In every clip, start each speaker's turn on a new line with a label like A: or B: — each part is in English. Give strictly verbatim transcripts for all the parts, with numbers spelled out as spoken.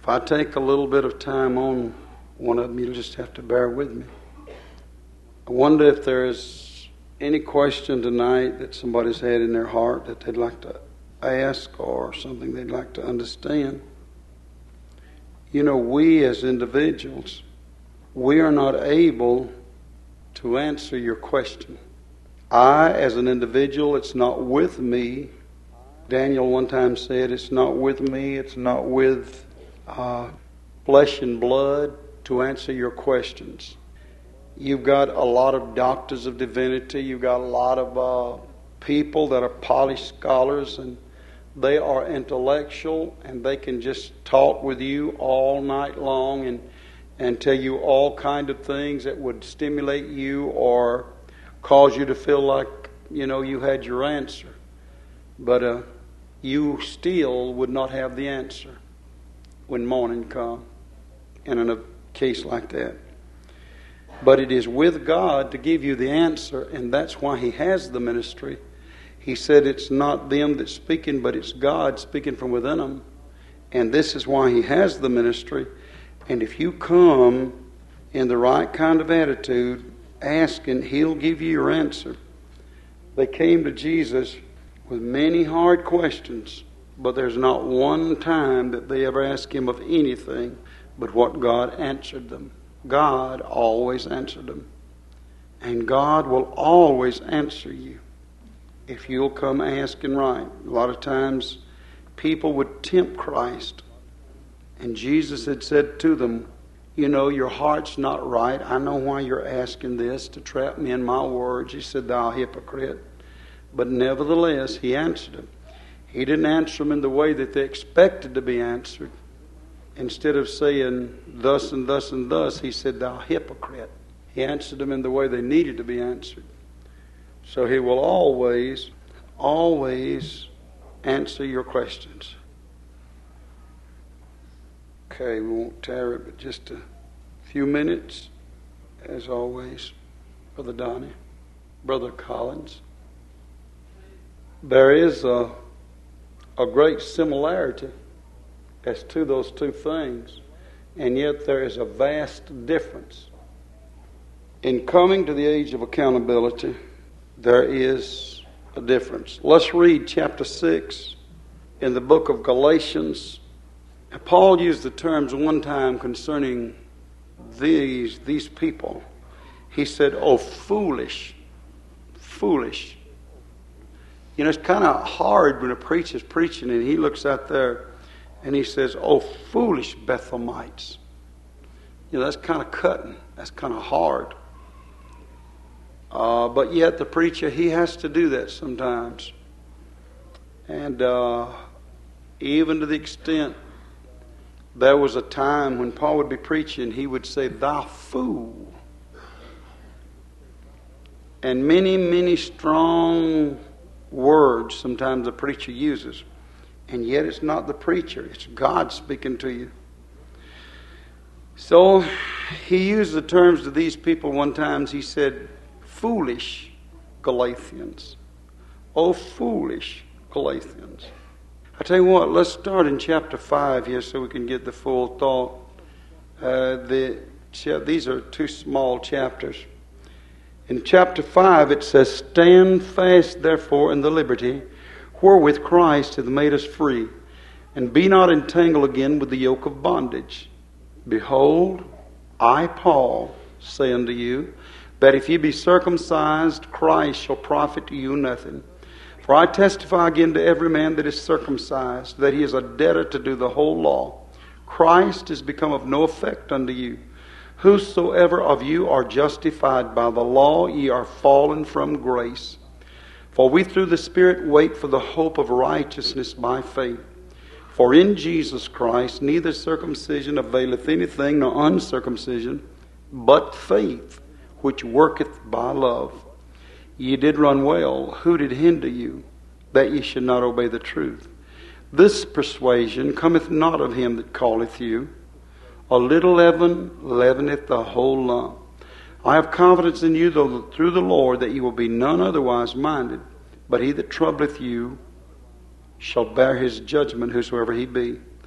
A: If I take a little bit of time on one of them, you'll just have to bear with me. I wonder if there is any question tonight that somebody's had in their heart that they'd like to ask or something they'd like to understand. You know, we as individuals, we are not able to answer your question. I, as an individual, it's not with me. Daniel one time said, it's not with me, it's not with uh, flesh and blood to answer your questions. You've got a lot of doctors of divinity. You've got a lot of uh, people that are polished scholars, and they are intellectual, and they can just talk with you all night long and and tell you all kind of things that would stimulate you or cause you to feel like, you know, you had your answer. But uh, you still would not have the answer when morning come and in a case like that. But it is with God to give you the answer, and that's why He has the ministry. He said it's not them that's speaking, but it's God speaking from within them. And this is why He has the ministry. And if you come in the right kind of attitude, asking, He'll give you your answer. They came to Jesus with many hard questions, but there's not one time that they ever asked Him of anything but what God answered them. God always answered them. And God will always answer you if you'll come asking right. A lot of times people would tempt Christ. And Jesus had said to them, you know, your heart's not right. I know why you're asking this, to trap me in my words. He said, thou hypocrite. But nevertheless, He answered them. He didn't answer them in the way that they expected to be answered. Instead of saying thus and thus and thus, He said, thou hypocrite. He answered them in the way they needed to be answered. So He will always, always answer your questions. Okay, we won't tarry but just a few minutes, as always. Brother Donnie, Brother Collins. There is a, a great similarity as to those two things, and yet there is a vast difference. In coming to the age of accountability, there is a difference. Let's read chapter six in the book of Galatians. Paul used the terms one time concerning these, these people. He said, oh, foolish, foolish. You know, it's kind of hard when a preacher's preaching and he looks out there and he says, oh, foolish Bethlehemites. You know, that's kind of cutting. That's kind of hard. Uh, but yet the preacher, he has to do that sometimes. And uh, even to the extent, there was a time when Paul would be preaching, he would say, thou fool. And many, many strong words sometimes the preacher uses. And yet it's not the preacher, it's God speaking to you. So he used the terms to these people one time. He said, foolish Galatians. Oh, foolish Galatians. I tell you what, let's start in chapter five here so we can get the full thought. Uh, the, these are two small chapters. In chapter five it says, stand fast therefore in the liberty wherewith Christ hath made us free, and be not entangled again with the yoke of bondage. Behold, I, Paul, say unto you, that if ye be circumcised, Christ shall profit you nothing. For I testify again to every man that is circumcised, that he is a debtor to do the whole law. Christ is become of no effect unto you. Whosoever of you are justified by the law, ye are fallen from grace. For we through the Spirit wait for the hope of righteousness by faith. For in Jesus Christ neither circumcision availeth anything, nor uncircumcision, but faith, which worketh by love. Ye did run well. Who did hinder you, that ye should not obey the truth? This persuasion cometh not of him that calleth you. A little leaven leaveneth the whole lump. I have confidence in you, though through the Lord, that you will be none otherwise minded. But he that troubleth you shall bear his judgment, whosoever he be.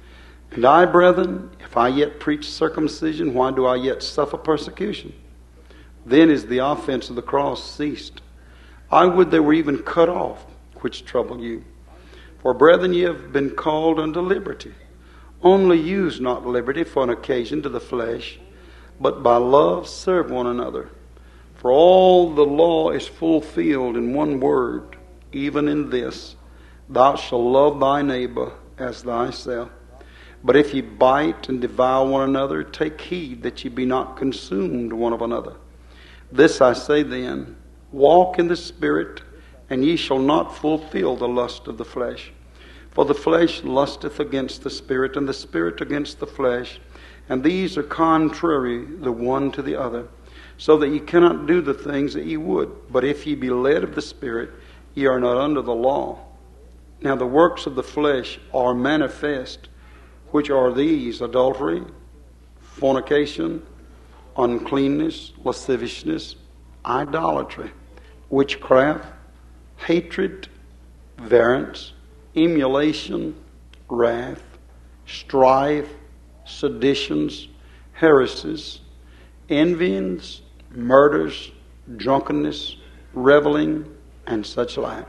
A: And I, brethren, if I yet preach circumcision, why do I yet suffer persecution? Then is the offense of the cross ceased. I would they were even cut off, which trouble you. For, brethren, ye have been called unto liberty. Only use not liberty for an occasion to the flesh, but by love serve one another. For all the law is fulfilled in one word, even in this, thou shalt love thy neighbor as thyself. But if ye bite and devour one another, take heed that ye be not consumed one of another. This I say then, walk in the Spirit, and ye shall not fulfill the lust of the flesh. For the flesh lusteth against the Spirit, and the Spirit against the flesh, and these are contrary the one to the other, so that ye cannot do the things that ye would. But if ye be led of the Spirit, ye are not under the law. Now the works of the flesh are manifest, which are these: adultery, fornication, uncleanness, lasciviousness, idolatry, witchcraft, hatred, variance, emulation, wrath, strife, seditions, heresies, envyings, murders, drunkenness, reveling, and such like.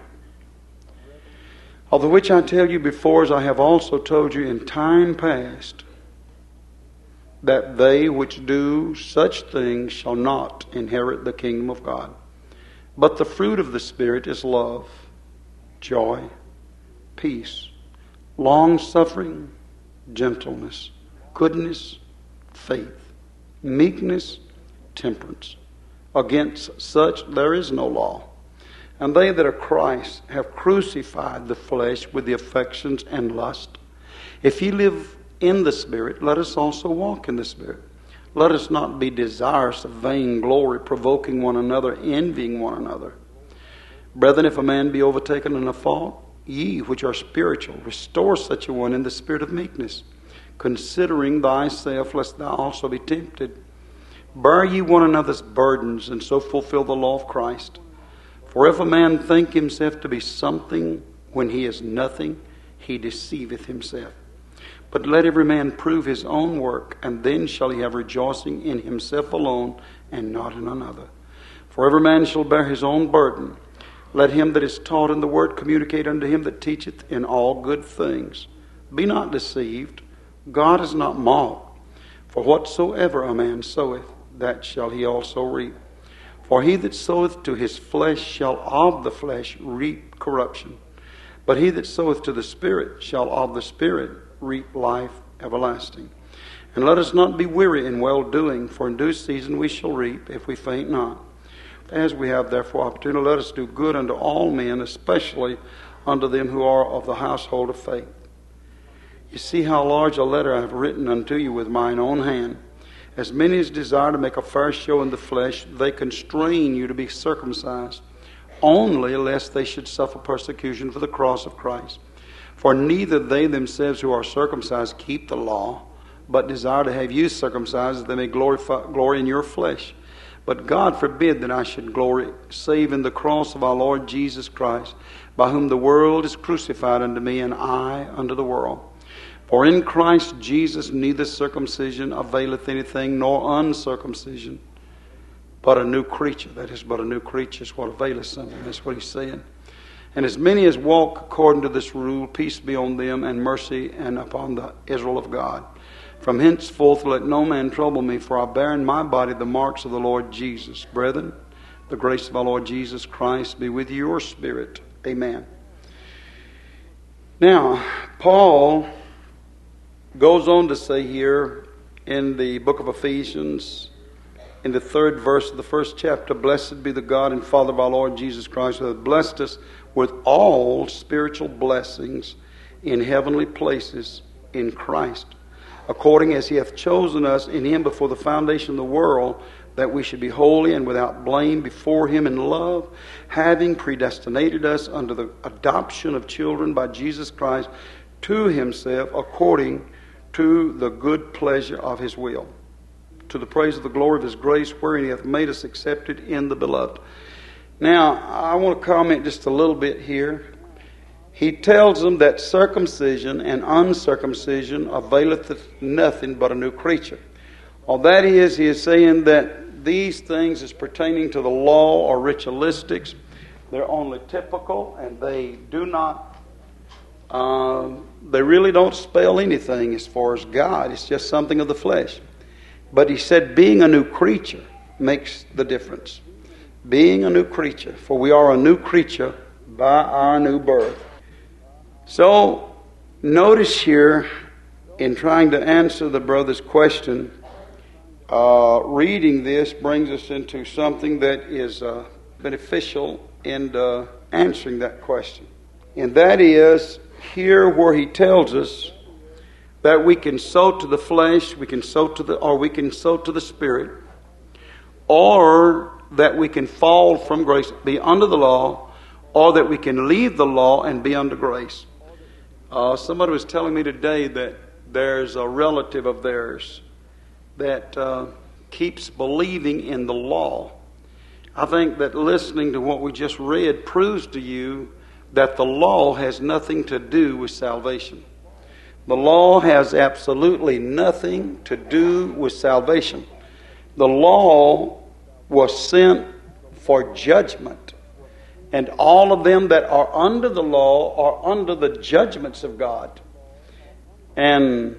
A: Of the which I tell you before, as I have also told you in time past, that they which do such things shall not inherit the kingdom of God. But the fruit of the Spirit is love, joy, peace, long-suffering, gentleness, goodness, faith, meekness, temperance. Against such there is no law. And they that are Christ have crucified the flesh with the affections and lust. If ye live in the Spirit, let us also walk in the Spirit. Let us not be desirous of vain glory, provoking one another, envying one another. Brethren, if a man be overtaken in a fault, ye which are spiritual, restore such a one in the spirit of meekness, considering thyself, lest thou also be tempted. Bear ye one another's burdens, and so fulfill the law of Christ. For if a man think himself to be something when he is nothing, he deceiveth himself. But let every man prove his own work, and then shall he have rejoicing in himself alone, and not in another. For every man shall bear his own burden. Let him that is taught in the word communicate unto him that teacheth in all good things. Be not deceived. God is not mocked. For whatsoever a man soweth, that shall he also reap. For he that soweth to his flesh shall of the flesh reap corruption. But he that soweth to the Spirit shall of the Spirit reap life everlasting. And let us not be weary in well-doing, for in due season we shall reap, if we faint not. As we have therefore opportunity, let us do good unto all men, especially unto them who are of the household of faith. You see how large a letter I have written unto you with mine own hand. As many as desire to make a fair show in the flesh, they constrain you to be circumcised, only lest they should suffer persecution for the cross of Christ. For neither they themselves who are circumcised keep the law, but desire to have you circumcised, that they may glorify, glory in your flesh. But God forbid that I should glory, save in the cross of our Lord Jesus Christ, by whom the world is crucified unto me, and I unto the world. For in Christ Jesus neither circumcision availeth anything, nor uncircumcision, but a new creature. That is, but a new creature is what availeth something. That's what he's saying. And as many as walk according to this rule, peace be on them, and mercy, and upon the Israel of God. From henceforth let no man trouble me, for I bear in my body the marks of the Lord Jesus. Brethren, the grace of our Lord Jesus Christ be with your spirit. Amen. Now, Paul goes on to say here in the book of Ephesians, in the third verse of the first chapter, blessed be the God and Father of our Lord Jesus Christ, who hath blessed us with all spiritual blessings in heavenly places in Christ, according as he hath chosen us in him before the foundation of the world, that we should be holy and without blame before him in love, having predestinated us unto the adoption of children by Jesus Christ to himself, according to the good pleasure of his will, to the praise of the glory of his grace, wherein he hath made us accepted in the beloved. Now, I want to comment just a little bit here. he tells them that circumcision and uncircumcision availeth nothing but a new creature. All that is, he is saying that these things as pertaining to the law or ritualistics, they're only typical, and they do not, uh, they really don't spell anything as far as God. It's just something of the flesh. But he said being a new creature makes the difference. Being a new creature, for we are a new creature by our new birth. So, notice here, in trying to answer the brother's question, uh, reading this brings us into something that is uh, beneficial in uh, answering that question. And that is, here where he tells us that we can sow to the flesh, we can sow to the, or we can sow to the Spirit, or that we can fall from grace, be under the law, or that we can leave the law and be under grace. Uh, somebody was telling me today that there's a relative of theirs that uh, keeps believing in the law. I think that listening to what we just read proves to you that the law has nothing to do with salvation. The law has absolutely nothing to do with salvation. The law was sent for judgment. And all of them that are under the law are under the judgments of God. And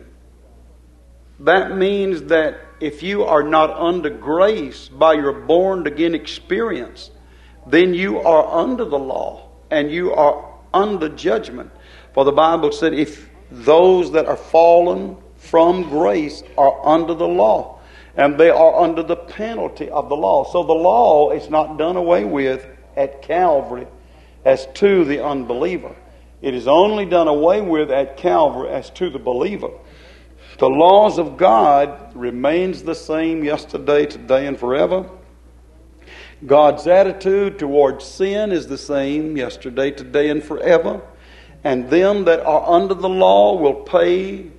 A: that means that if you are not under grace by your born-again experience, then you are under the law and you are under judgment. For the Bible said, if those that are fallen from grace are under the law, and they are under the penalty of the law. So the law is not done away with at Calvary as to the unbeliever. It is only done away with at Calvary as to the believer. The laws of God remains the same yesterday, today, and forever. God's attitude towards sin is the same yesterday, today, and forever. And them that are under the law will pay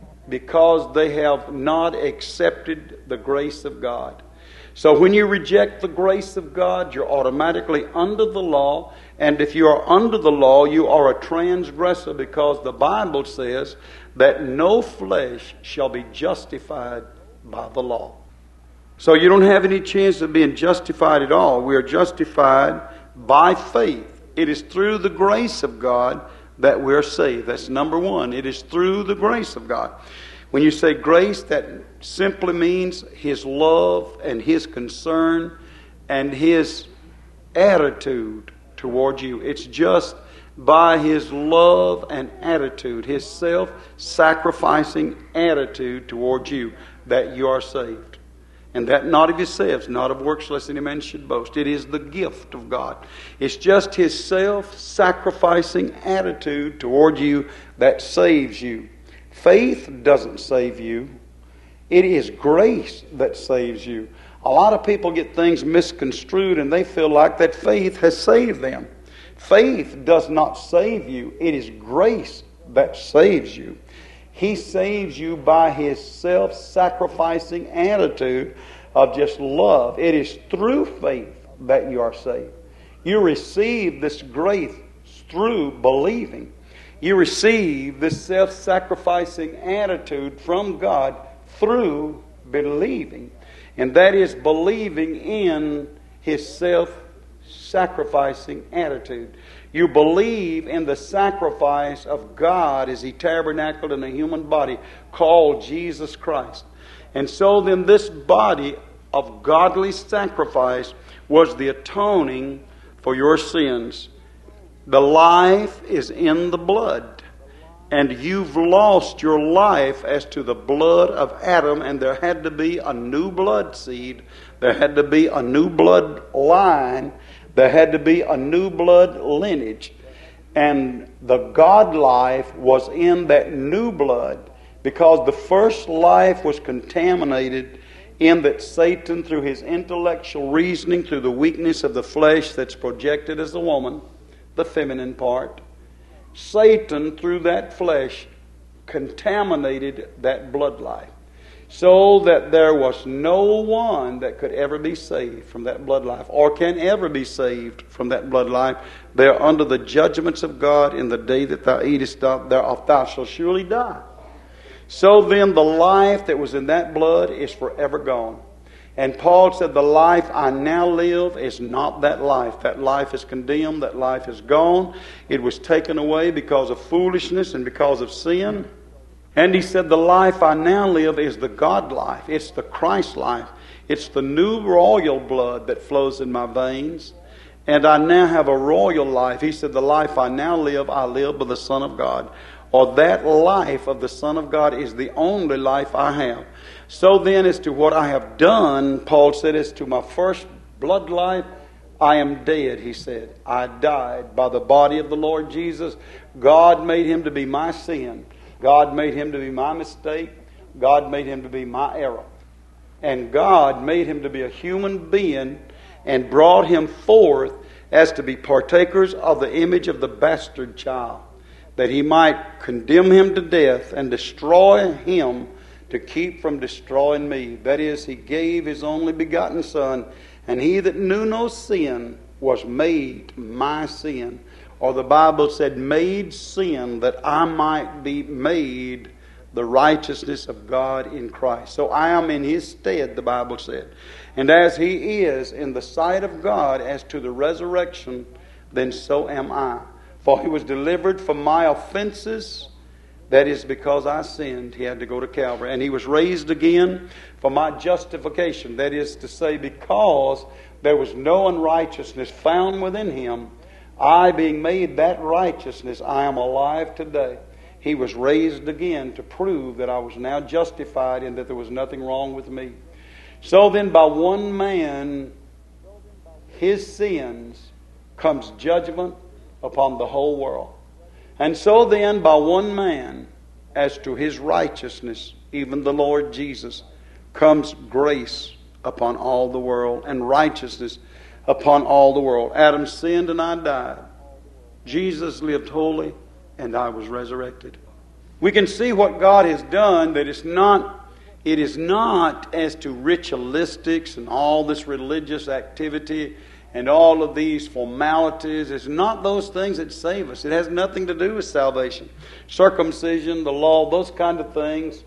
A: because they have not accepted the grace of God. So when you reject the grace of God, you're automatically under the law. And if you are under the law, you are a transgressor, because the Bible says that no flesh shall be justified by the law. So you don't have any chance of being justified at all. We are justified by faith. It is through the grace of God that we're saved. That's number one. It is through the grace of God. When you say grace, that simply means His love and His concern and His attitude toward you. It's just by His love and attitude, His self-sacrificing attitude toward you, that you are saved. And that not of yourselves, not of works, lest any man should boast. It is the gift of God. It's just His self-sacrificing attitude toward you that saves you. Faith doesn't save you. It is grace that saves you. A lot of people get things misconstrued and they feel like that faith has saved them. Faith does not save you. It is grace that saves you. He saves you by His self-sacrificing attitude of just love. It is through faith that you are saved. You receive this grace through believing. You receive this self-sacrificing attitude from God through believing. And that is believing in His self-sacrificing attitude. You believe in the sacrifice of God as He tabernacled in a human body called Jesus Christ. And so then this body of godly sacrifice was the atoning for your sins. The life is in the blood. And you've lost your life as to the blood of Adam, and there had to be a new blood seed. There had to be a new blood line. There had to be a new blood lineage. And the God life was in that new blood, because the first life was contaminated in that Satan, through his intellectual reasoning, through the weakness of the flesh that's projected as a woman, the feminine part, Satan, through that flesh, contaminated that blood life. so that there was no one that could ever be saved from that blood life, or can ever be saved from that blood life. They are under the judgments of God. In the day that thou eatest thereof, thou shalt surely die. So then the life that was in that blood is forever gone. And Paul said, the life I now live is not that life. That life is condemned. That life is gone. It was taken away because of foolishness and because of sin. And he said, the life I now live is the God life. It's the Christ life. It's the new royal blood that flows in my veins. And I now have a royal life. He said, the life I now live, I live by the Son of God. Or that life of the Son of God is the only life I have. So then, as to what I have done, Paul said, as to my first blood life, I am dead, he said. I died by the body of the Lord Jesus. God made him to be my sin. God made him to be my mistake. God made him to be my error. And God made him to be a human being and brought him forth as to be partakers of the image of the bastard child, that he might condemn him to death and destroy him to keep from destroying me. That is, he gave his only begotten Son, and he that knew no sin was made my sin. Or the Bible said, made sin, that I might be made the righteousness of God in Christ. So I am in his stead, the Bible said. And as he is in the sight of God as to the resurrection, then so am I. For he was delivered from my offenses. That is, because I sinned, he had to go to Calvary. And he was raised again for my justification. That is to say, because there was no unrighteousness found within him, I being made that righteousness, I am alive today. He was raised again to prove that I was now justified and that there was nothing wrong with me. So then, by one man, his sins, comes judgment upon the whole world. And so then, by one man, as to his righteousness, even the Lord Jesus, comes grace upon all the world, and righteousness upon all the world. Adam sinned and I died. Jesus lived holy and I was resurrected. We can see what God has done, that it's not, it is not as to ritualistics and all this religious activity and all of these formalities. It's not those things that save us. It has nothing to do with salvation. Circumcision, the law, those kind of things.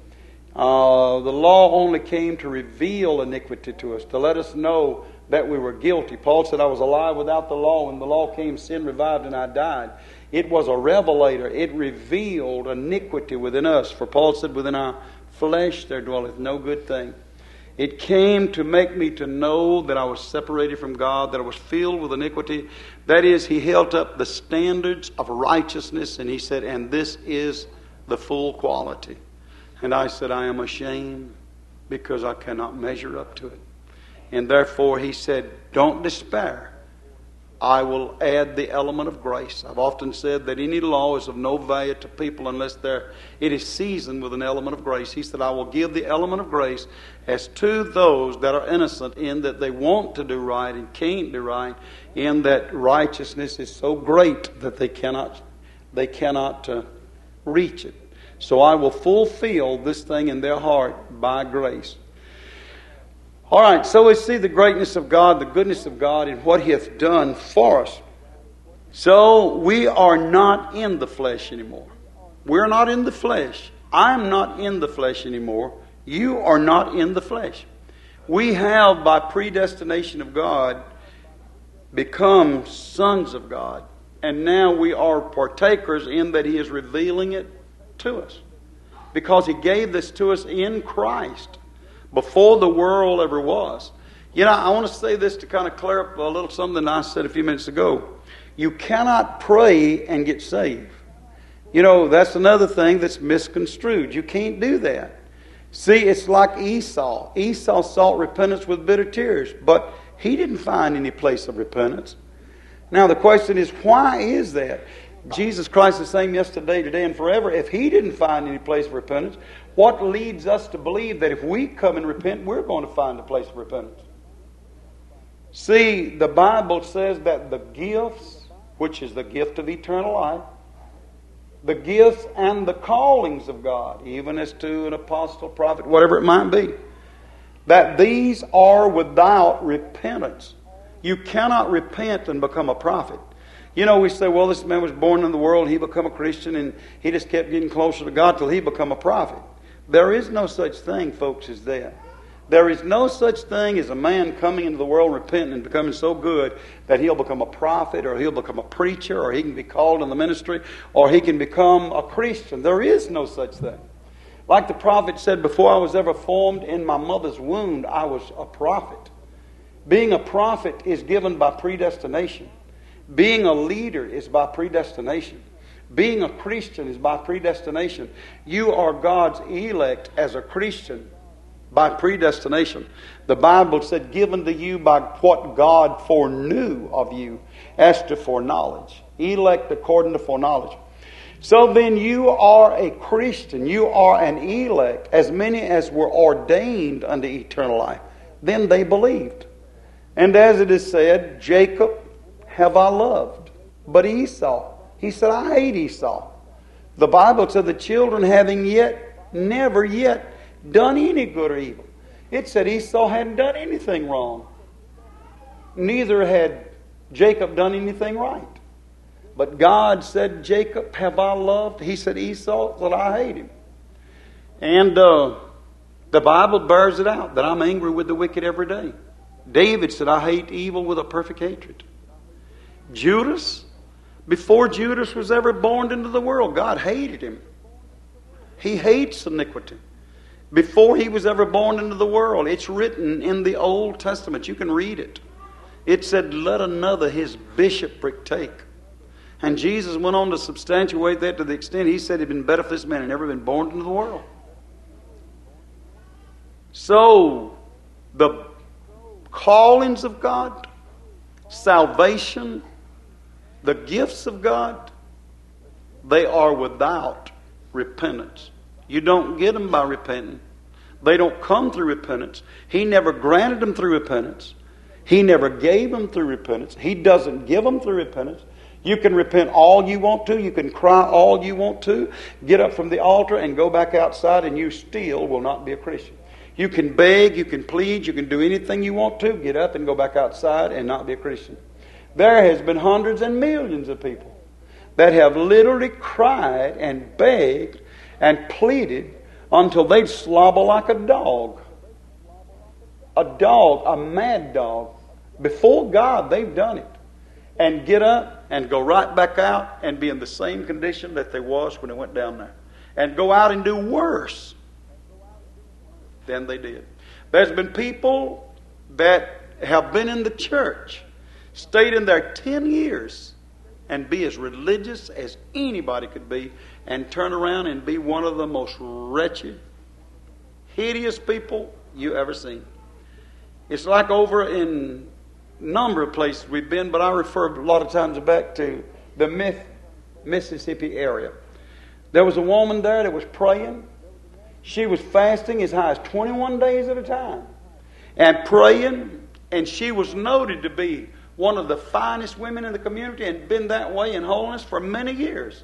A: Uh, the law only came to reveal iniquity to us, to let us know that we were guilty. Paul said, I was alive without the law. When the law came, sin revived and I died. It was a revelator. It revealed iniquity within us. For Paul said, within our flesh there dwelleth no good thing. It came to make me to know that I was separated from God, that I was filled with iniquity. That is, he held up the standards of righteousness, and he said, and this is the full quality. And I said, I am ashamed because I cannot measure up to it. And therefore he said, don't despair. I will add the element of grace. I've often said that any law is of no value to people unless they're, it is seasoned with an element of grace. He said, I will give the element of grace as to those that are innocent, in that they want to do right and can't do right, in that righteousness is so great that they cannot, they cannot uh, reach it. So I will fulfill this thing in their heart by grace. All right, so we see the greatness of God, the goodness of God, and what He hath done for us. So we are not in the flesh anymore. We're not in the flesh. I'm not in the flesh anymore. You are not in the flesh. We have, by predestination of God, become sons of God. And now we are partakers in that He is revealing it to us. Because He gave this to us in Christ. Before the world ever was. You know, I want to say this to kind of clear up a little something I said a few minutes ago. You cannot pray and get saved. You know, that's another thing that's misconstrued. You can't do that. See, it's like Esau. Esau sought repentance with bitter tears, but he didn't find any place of repentance. Now the question is, why is that? Jesus Christ is the same yesterday, today, and forever. If He didn't find any place of repentance, what leads us to believe that if we come and repent, we're going to find a place of repentance? See, the Bible says that the gifts, which is the gift of eternal life, the gifts and the callings of God, even as to an apostle, prophet, whatever it might be, that these are without repentance. You cannot repent and become a prophet. You know, we say, well, this man was born in the world, he became a Christian, and he just kept getting closer to God till he became a prophet. There is no such thing, folks, as that. There is no such thing as a man coming into the world, repenting and becoming so good that he'll become a prophet, or he'll become a preacher, or he can be called in the ministry, or he can become a Christian. There is no such thing. Like the prophet said, before I was ever formed in my mother's womb, I was a prophet. Being a prophet is given by predestination. Being a leader is by predestination. Being a Christian is by predestination. You are God's elect as a Christian by predestination. The Bible said, given to you by what God foreknew of you as to foreknowledge. Elect according to foreknowledge. So then you are a Christian. You are an elect, as many as were ordained unto eternal life. Then they believed. And as it is said, Jacob have I loved, but Esau, he said, I hate Esau. The Bible said the children having yet, never yet done any good or evil. It said Esau hadn't done anything wrong. Neither had Jacob done anything right. But God said, Jacob have I loved. He said, Esau, that I hate him. And uh, the Bible bears it out that I'm angry with the wicked every day. David said, I hate evil with a perfect hatred. Judas, before Judas was ever born into the world, God hated him. He hates iniquity. Before he was ever born into the world, it's written in the Old Testament. You can read it. It said, let another his bishopric take. And Jesus went on to substantiate that to the extent he said it'd been better if this man had never been born into the world. So, the callings of God, salvation, the gifts of God, they are without repentance. You don't get them by repenting. They don't come through repentance. He never granted them through repentance. He never gave them through repentance. He doesn't give them through repentance. You can repent all you want to. You can cry all you want to. Get up from the altar and go back outside, and you still will not be a Christian. You can beg, you can plead, you can do anything you want to. Get up and go back outside and not be a Christian. There has been hundreds and millions of people that have literally cried and begged and pleaded until they'd slobber like a dog. A dog, a mad dog. Before God, they've done it. And get up and go right back out and be in the same condition that they was when they went down there. And go out and do worse than they did. There's been people that have been in the church, stayed in there ten years, and be as religious as anybody could be, and turn around and be one of the most wretched, hideous people you ever seen. It's like over in a number of places we've been, but I refer a lot of times back to the Myth, Mississippi area. There was a woman there that was praying. She was fasting as high as twenty-one days at a time and praying, and she was noted to be one of the finest women in the community and been that way in holiness for many years.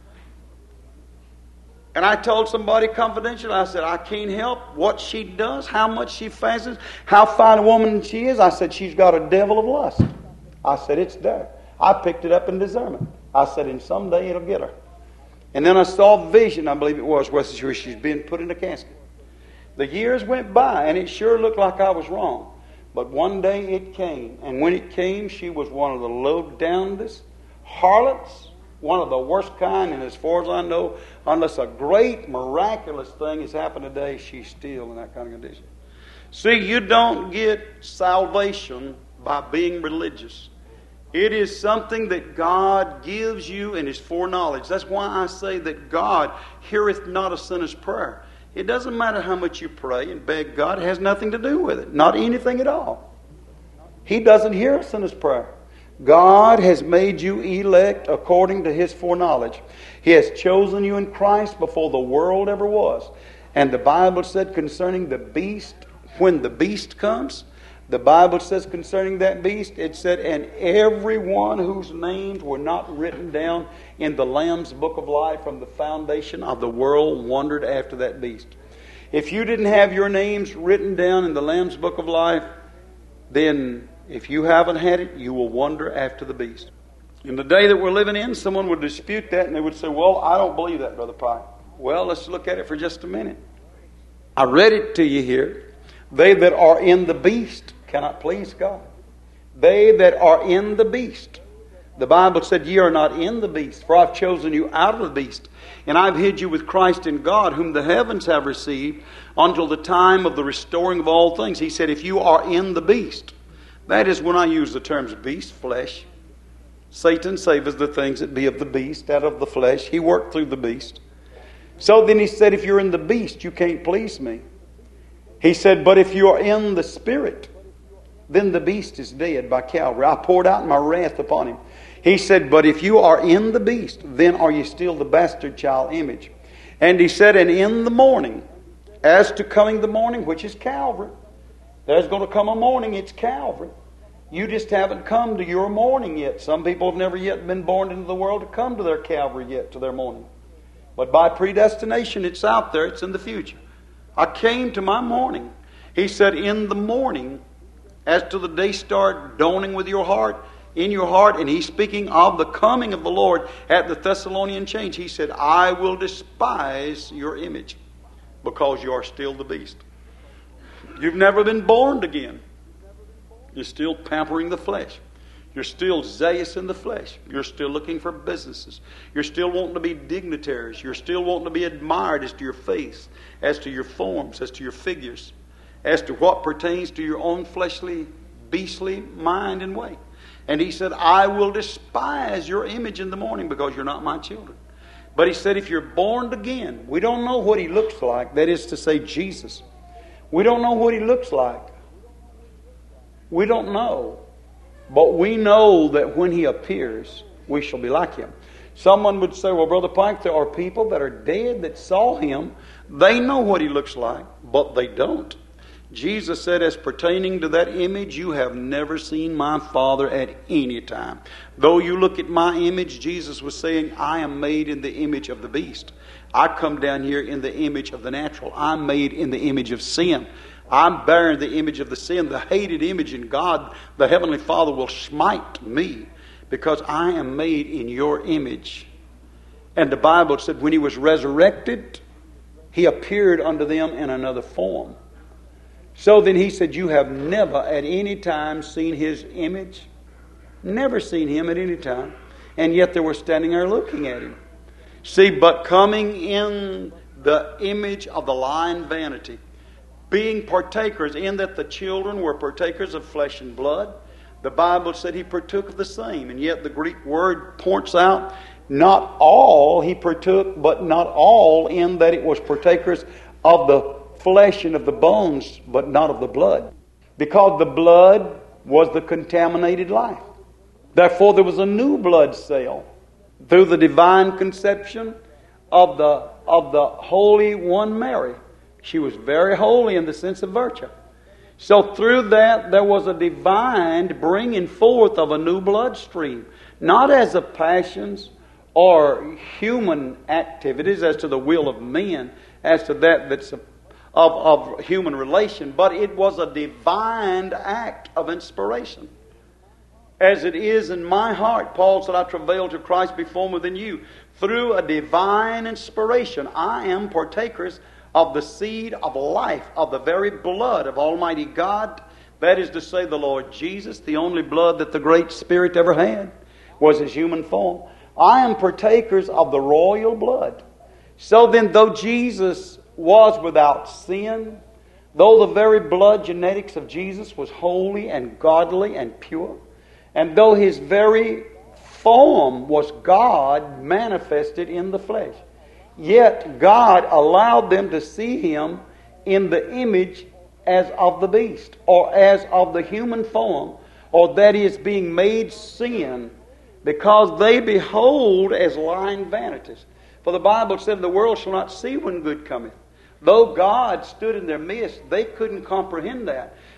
A: And I told somebody confidentially, I said, I can't help what she does, how much she fasts, how fine a woman she is. I said, she's got a devil of lust. I said, it's there. I picked it up in discernment. I said, and someday it'll get her. And then I saw a vision, I believe it was, where she's being put in a casket. The years went by, and it sure looked like I was wrong. But one day it came, and when it came, she was one of the low-downest harlots, one of the worst kind, and as far as I know, unless a great miraculous thing has happened today, she's still in that kind of condition. See, you don't get salvation by being religious. It is something that God gives you in His foreknowledge. That's why I say that God heareth not a sinner's prayer. It doesn't matter how much you pray and beg God. It has nothing to do with it. Not anything at all. He doesn't hear a sinner's prayer. God has made you elect according to His foreknowledge. He has chosen you in Christ before the world ever was. And the Bible said concerning the beast, when the beast comes, The Bible says concerning that beast, it said, and everyone whose names were not written down in the Lamb's book of life from the foundation of the world wondered after that beast. If you didn't have your names written down in the Lamb's book of life, then if you haven't had it, you will wonder after the beast. In the day that we're living in, someone would dispute that and they would say, well, I don't believe that, Brother Pike. Well, let's look at it for just a minute. I read it to you here. They that are in the beast cannot please God. They that are in the beast. The Bible said, ye are not in the beast, for I've chosen you out of the beast. And I've hid you with Christ in God, whom the heavens have received, until the time of the restoring of all things. He said, if you are in the beast. That is when I use the terms beast, flesh. Satan saveth the things that be of the beast, out of the flesh. He worked through the beast. So then he said, if you're in the beast, you can't please me. He said, but if you are in the Spirit, then the beast is dead by Calvary. I poured out my wrath upon him. He said, but if you are in the beast, then are you still the bastard child image? And he said, and in the morning, as to coming the morning, which is Calvary, there's going to come a morning, it's Calvary. You just haven't come to your morning yet. Some people have never yet been born into the world to come to their Calvary yet, to their morning. But by predestination, it's out there, it's in the future. I came to my morning. He said, in the morning, as to the day start dawning with your heart, in your heart, and he's speaking of the coming of the Lord at the Thessalonian change. He said, I will despise your image because you are still the beast. You've never been born again. You're still pampering the flesh. You're still zealous in the flesh. You're still looking for businesses. You're still wanting to be dignitaries. You're still wanting to be admired as to your face, as to your forms, as to your figures, as to what pertains to your own fleshly, beastly mind and way. And he said, I will despise your image in the morning because you're not my children. But he said, if you're born again, we don't know what he looks like. That is to say, Jesus. We don't know what he looks like. We don't know. But we know that when he appears, we shall be like him. Someone would say, well, Brother Pike, there are people that are dead that saw him. They know what he looks like, but they don't. Jesus said, as pertaining to that image, you have never seen my Father at any time. Though you look at my image, Jesus was saying, I am made in the image of the beast. I come down here in the image of the natural. I'm made in the image of sin. I'm bearing the image of the sin, the hated image in God. The Heavenly Father will smite me because I am made in your image. And the Bible said when he was resurrected, he appeared unto them in another form. So then he said, you have never at any time seen his image. Never seen him at any time. And yet they were standing there looking at him. See, but coming in the image of the lying vanity, being partakers in that the children were partakers of flesh and blood, the Bible said he partook of the same. And yet the Greek word points out, not all he partook, but not all in that it was partakers of the flesh and of the bones, but not of the blood. Because the blood was the contaminated life. Therefore there was a new blood cell through the divine conception of the, of the Holy One Mary. She was very holy in the sense of virtue. So through that there was a divine bringing forth of a new bloodstream. Not as of passions or human activities, as to the will of men, as to that that's a Of, of human relation, but it was a divine act of inspiration. As it is in my heart, Paul said, I travail to Christ be formed within you. Through a divine inspiration, I am partakers of the seed of life, of the very blood of Almighty God. That is to say, the Lord Jesus, the only blood that the Great Spirit ever had, was His human form. I am partakers of the royal blood. So then, though Jesus was without sin, though the very blood genetics of Jesus was holy and godly and pure, and though His very form was God manifested in the flesh, yet God allowed them to see Him in the image as of the beast, or as of the human form, or that is being made sin, because they behold as lying vanities. For the Bible said, the world shall not see when good cometh. Though God stood in their midst, they couldn't comprehend that.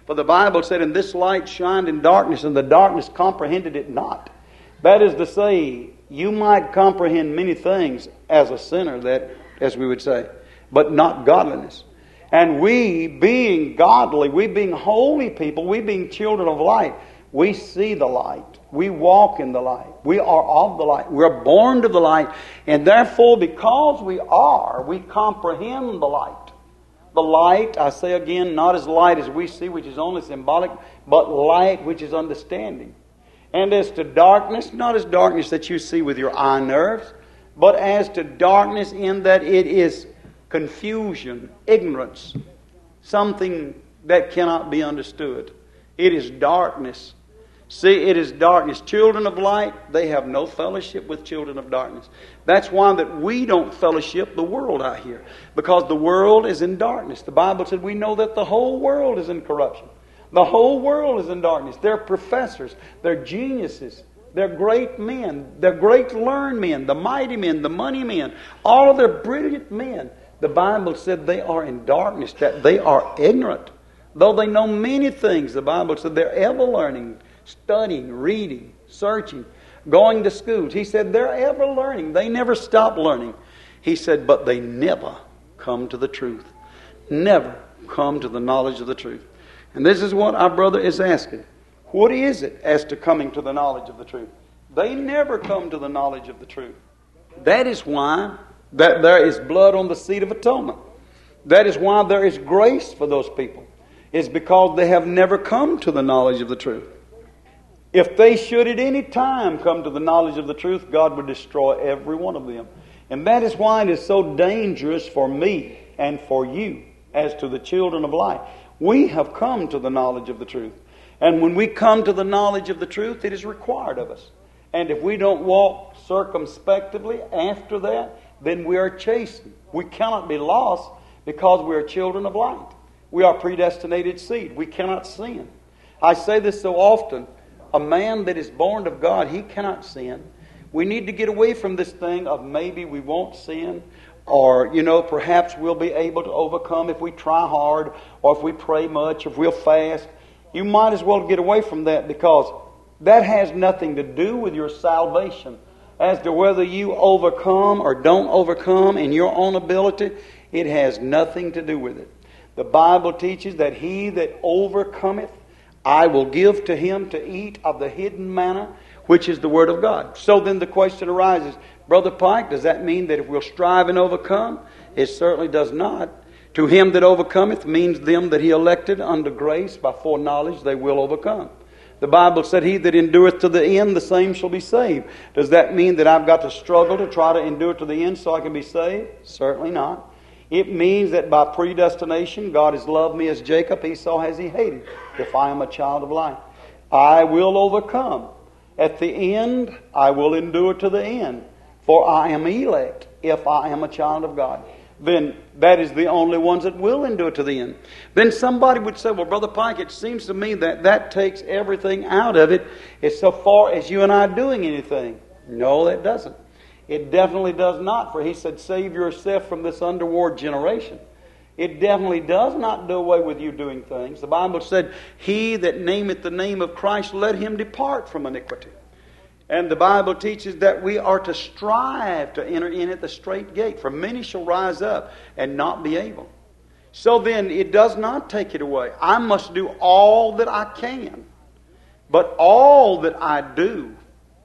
A: For the Bible said, "And this light shined in darkness, and the darkness comprehended it not." That is to say, you might comprehend many things as a sinner, that, as we would say, but not godliness. And we, being godly, we being holy people, we being children of light, we see the light. We walk in the light. We are of the light. We're born to the light. And therefore, because we are, we comprehend the light. The light, I say again, not as light as we see, which is only symbolic, but light which is understanding. And as to darkness, not as darkness that you see with your eye nerves, but as to darkness in that it is confusion, ignorance, something that cannot be understood. It is darkness. See, it is darkness. Children of light, they have no fellowship with children of darkness. That's why that we don't fellowship the world out here, because the world is in darkness. The Bible said we know that the whole world is in corruption. The whole world is in darkness. They're professors. They're geniuses. They're great men. They're great learned men, the mighty men, the money men. All of their brilliant men. The Bible said they are in darkness, that they are ignorant. Though they know many things, the Bible said they're ever learning, studying, reading, searching, going to schools. He said they're ever learning. They never stop learning. He said, but they never come to the truth. Never come to the knowledge of the truth. And this is what our brother is asking. What is it as to coming to the knowledge of the truth? They never come to the knowledge of the truth. That is why that there is blood on the seat of atonement. That is why there is grace for those people. It's because they have never come to the knowledge of the truth. If they should at any time come to the knowledge of the truth, God would destroy every one of them. And that is why it is so dangerous for me and for you as to the children of light. We have come to the knowledge of the truth. And when we come to the knowledge of the truth, it is required of us. And if we don't walk circumspectively after that, then we are chastened. We cannot be lost because we are children of light. We are predestinated seed. We cannot sin. I say this so often. A man that is born of God, he cannot sin. We need to get away from this thing of maybe we won't sin, or, you know, perhaps we'll be able to overcome if we try hard, or if we pray much, or if we'll fast. You might as well get away from that, because that has nothing to do with your salvation. As to whether you overcome or don't overcome in your own ability, it has nothing to do with it. The Bible teaches that he that overcometh, I will give to him to eat of the hidden manna, which is the Word of God. So then the question arises, Brother Pike, does that mean that if we'll strive and overcome? It certainly does not. To him that overcometh means them that he elected under grace by foreknowledge they will overcome. The Bible said, he that endureth to the end, the same shall be saved. Does that mean that I've got to struggle to try to endure to the end so I can be saved? Certainly not. It means that by predestination, God has loved me as Jacob, Esau has he hated, if I am a child of light. I will overcome. At the end, I will endure to the end. For I am elect, if I am a child of God. Then that is the only ones that will endure to the end. Then somebody would say, well, Brother Pike, it seems to me that that takes everything out of it as so far as you and I doing anything. No, that doesn't. It definitely does not, for he said, save yourself from this underworld generation. It definitely does not do away with you doing things. The Bible said, he that nameth the name of Christ, let him depart from iniquity. And the Bible teaches that we are to strive to enter in at the straight gate, for many shall rise up and not be able. So then, it does not take it away. I must do all that I can. But all that I do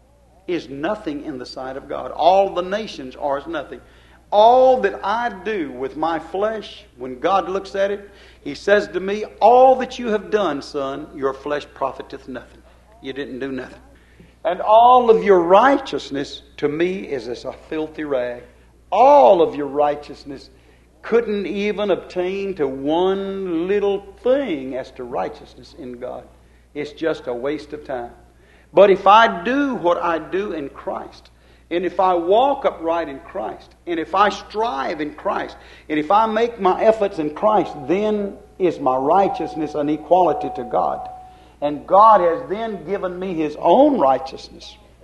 A: is nothing in the sight of God. All the nations are as nothing. All that I do with my flesh, when God looks at it, He says to me, all that you have done, son, your flesh profiteth nothing. You didn't do nothing. And all of your righteousness to me is as a filthy rag. All of your righteousness couldn't even obtain to one little thing as to righteousness in God. It's just a waste of time. But if I do what I do in Christ, and if I walk upright in Christ, and if I strive in Christ, and if I make my efforts in Christ, then is my righteousness an equality to God. And God has then given me His own righteousness.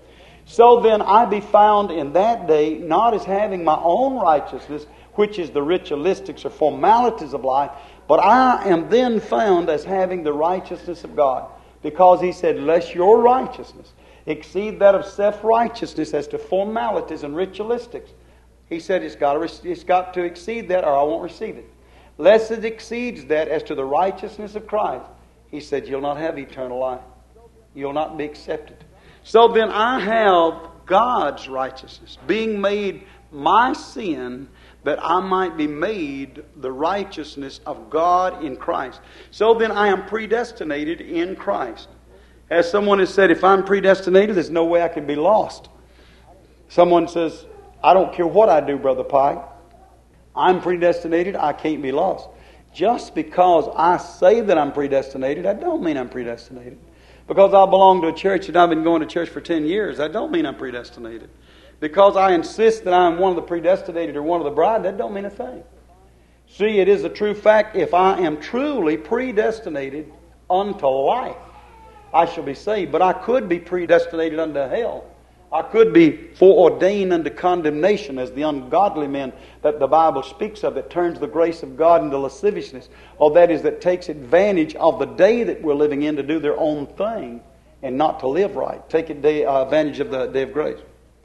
B: So then I be found in that day not as having my own righteousness, which is the ritualistics or formalities of life, but I am then found as having the righteousness of God. Because he said, lest your righteousness exceed that of self-righteousness as to formalities and ritualistics. He said it's got, to, it's got to exceed that or I won't receive it. Lest it exceeds that as to the righteousness of Christ. He said, you'll not have eternal life. You'll not be accepted. So then I have God's righteousness, being made my sin, that I might be made the righteousness of God in Christ. So then I am predestinated in Christ. As someone has said, if I'm predestinated, there's no way I can be lost. Someone says, I don't care what I do, Brother Pike. I'm predestinated, I can't be lost. Just because I say that I'm predestinated, that don't mean I'm predestinated. Because I belong to a church and I've been going to church for ten years, that don't mean I'm predestinated. Because I insist that I'm one of the predestinated or one of the bride, that don't mean a thing. See, it is a true fact, if I am truly predestinated unto life, I shall be saved. But I could be predestinated unto hell. I could be foreordained unto condemnation as the ungodly men that the Bible speaks of, that turns the grace of God into lasciviousness. Or that is, that takes advantage of the day that we're living in to do their own thing and not to live right. Take advantage of the day of grace.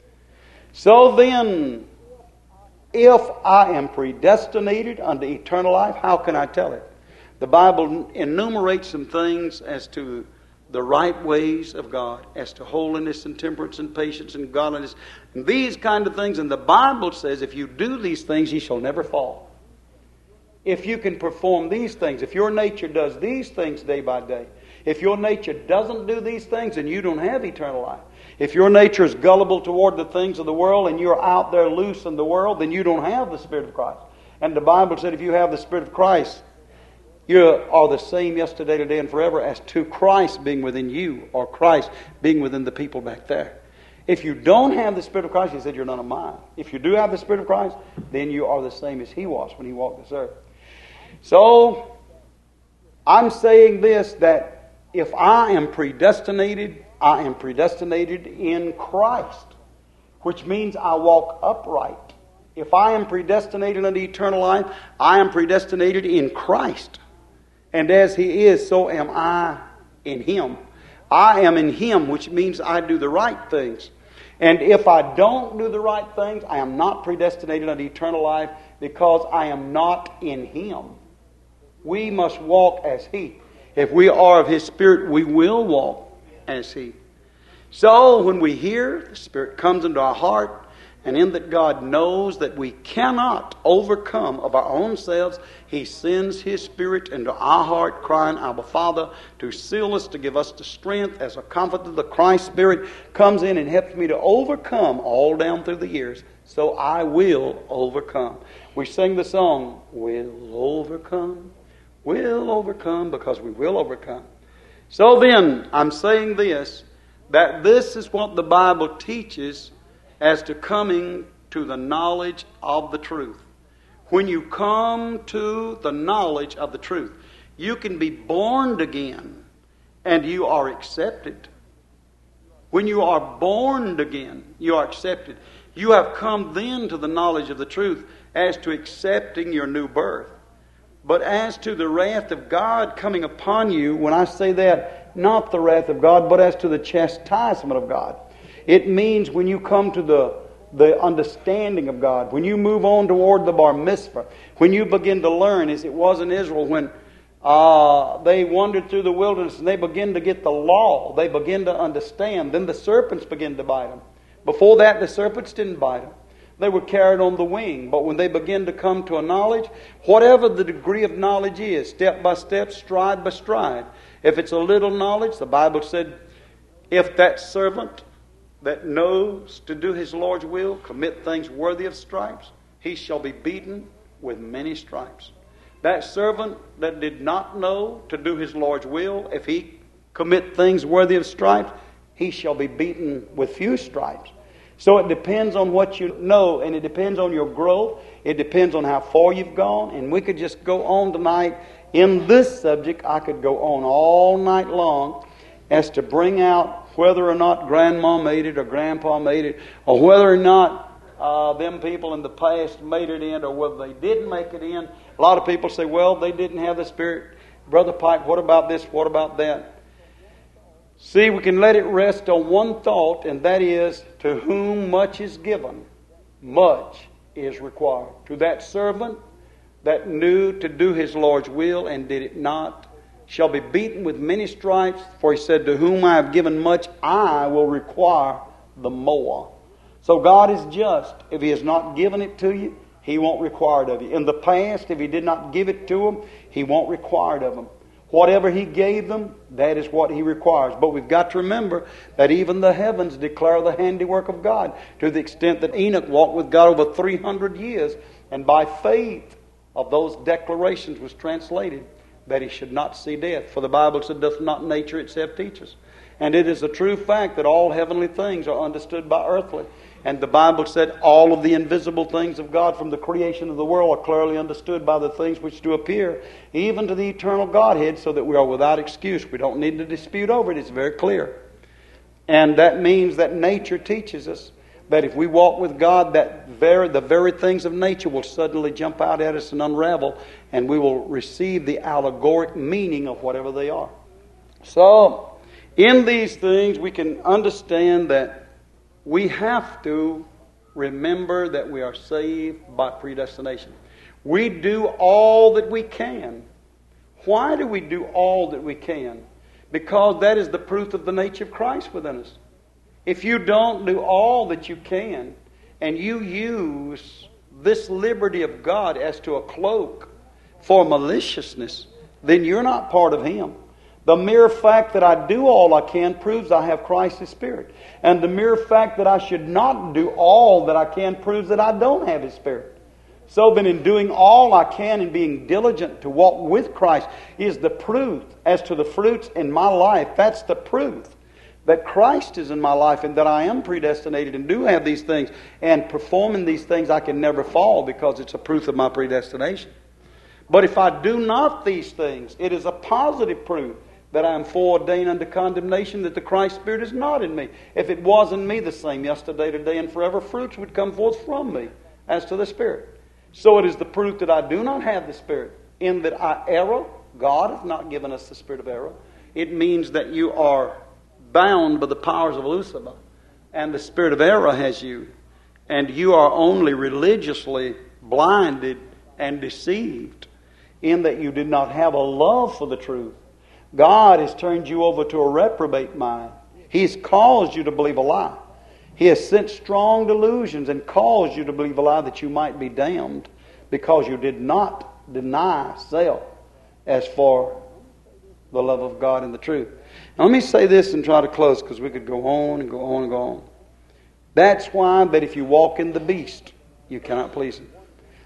B: So then, if I am predestinated unto eternal life, how can I tell it? The Bible enumerates some things as to the right ways of God, as to holiness and temperance and patience and godliness, and these kind of things. And the Bible says, if you do these things, ye shall never fall. If you can perform these things, if your nature does these things day by day, if your nature doesn't do these things, then you don't have eternal life. If your nature is gullible toward the things of the world and you're out there loose in the world, then you don't have the Spirit of Christ. And the Bible said if you have the Spirit of Christ, you are the same yesterday, today, and forever as to Christ being within you, or Christ being within the people back there. If you don't have the Spirit of Christ, he said, you're none of mine. If you do have the Spirit of Christ, then you are the same as he was when he walked this earth. So, I'm saying this, that if I am predestinated, I am predestinated in Christ, which means I walk upright. If I am predestinated unto eternal life, I am predestinated in Christ. And as he is, so am I in him. I am in him, which means I do the right things. And if I don't do the right things, I am not predestinated unto eternal life, because I am not in him. We must walk as he. If we are of his Spirit, we will walk as he. So when we hear, the Spirit comes into our heart, and in that God knows that we cannot overcome of our own selves, he sends his Spirit into our heart, crying, Abba, Father, to seal us, to give us the strength. As a comforter, the Christ Spirit comes in and helps me to overcome all down through the years. So I will overcome. We sing the song, we'll overcome, we'll overcome, because we will overcome. So then, I'm saying this, that this is what the Bible teaches as to coming to the knowledge of the truth. When you come to the knowledge of the truth, you can be born again and you are accepted. When you are born again, you are accepted. You have come then to the knowledge of the truth as to accepting your new birth. But as to the wrath of God coming upon you, when I say that, not the wrath of God, but as to the chastisement of God. It means when you come to the, the understanding of God, when you move on toward the bar mitzvah, when you begin to learn, as it was in Israel when uh, they wandered through the wilderness and they begin to get the law, they begin to understand, then the serpents begin to bite them. Before that, the serpents didn't bite them. They were carried on the wing. But when they begin to come to a knowledge, whatever the degree of knowledge is, step by step, stride by stride. If it's a little knowledge, the Bible said, if that servant that knows to do his Lord's will commit things worthy of stripes, he shall be beaten with many stripes. That servant that did not know to do his Lord's will, if he commit things worthy of stripes, he shall be beaten with few stripes. So it depends on what you know, and it depends on your growth. It depends on how far you've gone. And we could just go on tonight in this subject. I could go on all night long as to bring out whether or not grandma made it or grandpa made it, or whether or not uh, them people in the past made it in, or whether they didn't make it in. A lot of people say, well, they didn't have the Spirit. Brother Pike, what about this? What about that? See, we can let it rest on one thought, and that is, to whom much is given, much is required. To that servant that knew to do his Lord's will and did it not, shall be beaten with many stripes, for he said, to whom I have given much, I will require the more. So God is just. If He has not given it to you, He won't require it of you. In the past, if He did not give it to them, He won't require it of them. Whatever He gave them, that is what He requires. But we've got to remember that even the heavens declare the handiwork of God, to the extent that Enoch walked with God over three hundred years, and by faith of those declarations was translated that he should not see death. For the Bible said, doth not nature itself teach us? And it is a true fact that all heavenly things are understood by earthly. And the Bible said all of the invisible things of God from the creation of the world are clearly understood by the things which do appear, even to the eternal Godhead, so that we are without excuse. We don't need to dispute over it. It's very clear. And that means that nature teaches us that if we walk with God, that very, the very things of nature will suddenly jump out at us and unravel, and we will receive the allegoric meaning of whatever they are. So, in these things, we can understand that we have to remember that we are saved by predestination. We do all that we can. Why do we do all that we can? Because that is the proof of the nature of Christ within us. If you don't do all that you can, and you use this liberty of God as to a cloak for maliciousness, then you're not part of Him. The mere fact that I do all I can proves I have Christ's Spirit. And the mere fact that I should not do all that I can proves that I don't have His Spirit. So then in doing all I can and being diligent to walk with Christ is the proof as to the fruits in my life. That's the proof that Christ is in my life and that I am predestinated and do have these things. And performing these things I can never fall, because it's a proof of my predestination. But if I do not these things, it is a positive proof that I am foreordained unto condemnation, that the Christ Spirit is not in me. If it was in me, the same yesterday, today, and forever fruits would come forth from me as to the Spirit. So it is the proof that I do not have the Spirit, in that I err. God hath not given us the spirit of error. It means that you are bound by the powers of Lucifer, and the spirit of error has you, and you are only religiously blinded and deceived, in that you did not have a love for the truth. God has turned you over to a reprobate mind. He's caused you to believe a lie. He has sent strong delusions and caused you to believe a lie that you might be damned, because you did not deny self as for the love of God and the truth. Now let me say this and try to close, because we could go on and go on and go on. That's why that if you walk in the beast, you cannot please Him.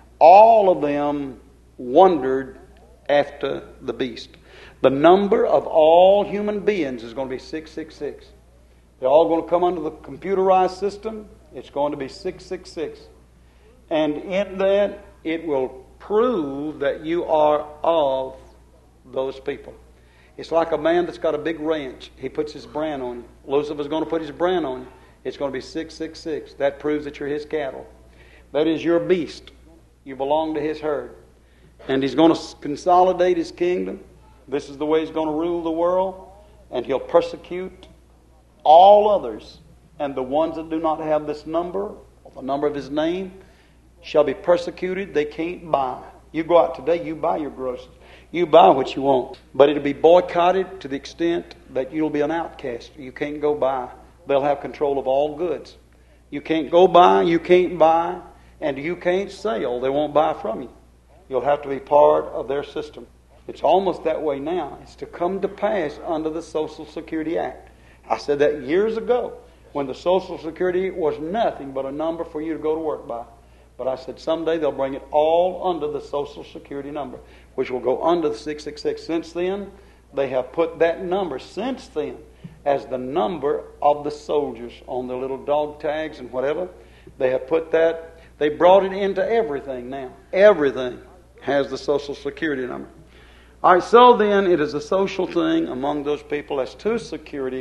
B: All of them wondered after the beast. The number of all human beings is going to be six six six. They're all going to come under the computerized system. It's going to be six six six. And in that, it will prove that you are of those people. It's like a man that's got a big ranch. He puts his brand on you. Lucifer's going to put his brand on you. It's going to be six six six. That proves that you're his cattle. That is your beast. You belong to his herd. And he's going to consolidate his kingdom. This is the way he's going to rule the world. And he'll persecute all others. And the ones that do not have this number, or the number of his name, shall be persecuted. They can't buy. You go out today, you buy your groceries. You buy what you want. But it'll be boycotted to the extent that you'll be an outcast. You can't go buy. They'll have control of all goods. You can't go buy, you can't buy, and you can't sell. They won't buy from you. You'll have to be part of their system. It's almost that way now. It's to come to pass under the Social Security Act. I said that years ago, when the Social Security was nothing but a number for you to go to work by. But I said someday they'll bring it all under the Social Security number, which will go under the six six six. Since then, they have put that number, since then, as the number of the soldiers on their little dog tags and whatever. They have put that, they brought it into everything now. Everything has the Social Security number. All right, so then it is a social thing among those people as to security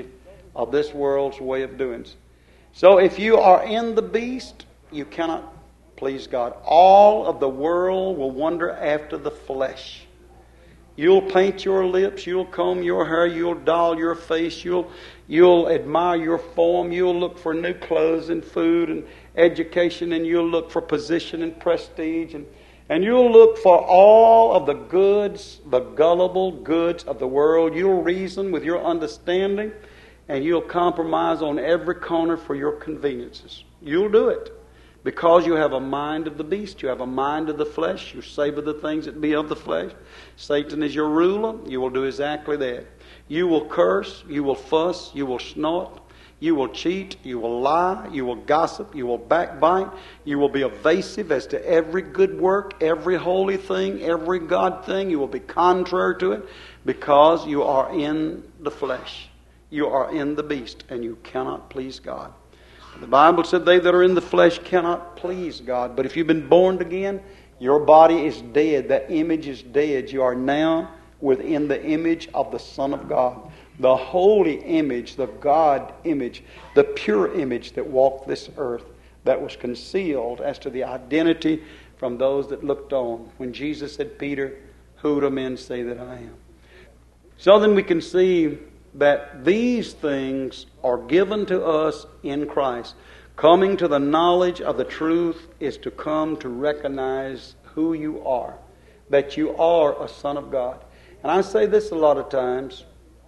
B: of this world's way of doing. So if you are in the beast, you cannot please God. All of the world will wander after the flesh. You'll paint your lips, you'll comb your hair, you'll doll your face, you'll you'll admire your form, you'll look for new clothes and food and education, and you'll look for position and prestige, and, and you'll look for all of the goods, the gullible goods of the world. You'll reason with your understanding, and you'll compromise on every corner for your conveniences. You'll do it. Because you have a mind of the beast, you have a mind of the flesh, you savor the things that be of the flesh. Satan is your ruler, you will do exactly that. You will curse, you will fuss, you will snort, you will cheat, you will lie, you will gossip, you will backbite, you will be evasive as to every good work, every holy thing, every God thing. You will be contrary to it because you are in the flesh. You are in the beast, and you cannot please God. The Bible said they that are in the flesh cannot please God. But if you've been born again, your body is dead. That image is dead. You are now within the image of the Son of God. The holy image, the God image, the pure image that walked this earth, that was concealed as to the identity from those that looked on. When Jesus said, Peter, who do men say that I am? So then we can see that these things are given to us in Christ. Coming to the knowledge of the truth is to come to recognize who you are, that you are a son of God. And I say this a lot of times,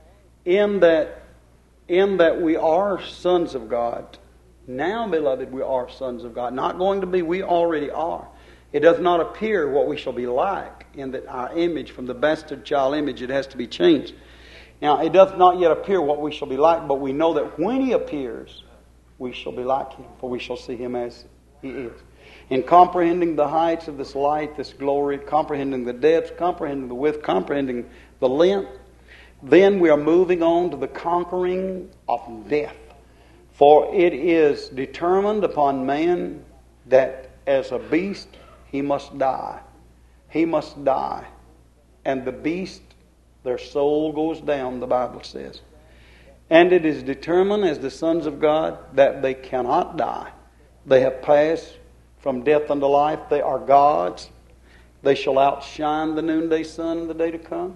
B: in that, in that we are sons of God. Now, beloved, we are sons of God. Not going to be, we already are. It does not appear what we shall be like, in that our image, from the bastard child image, it has to be changed. Now, it doth not yet appear what we shall be like, but we know that when He appears, we shall be like Him, for we shall see Him as He is. In comprehending the heights of this light, this glory, comprehending the depths, comprehending the width, comprehending the length, then we are moving on to the conquering of death. For it is determined upon man that as a beast he must die. He must die. And the beast, their soul goes down, the Bible says. And it is determined as the sons of God that they cannot die. They have passed from death unto life. They are God's. They shall outshine the noonday sun in the day to come.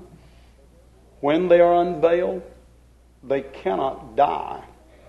B: When they are unveiled, they cannot die.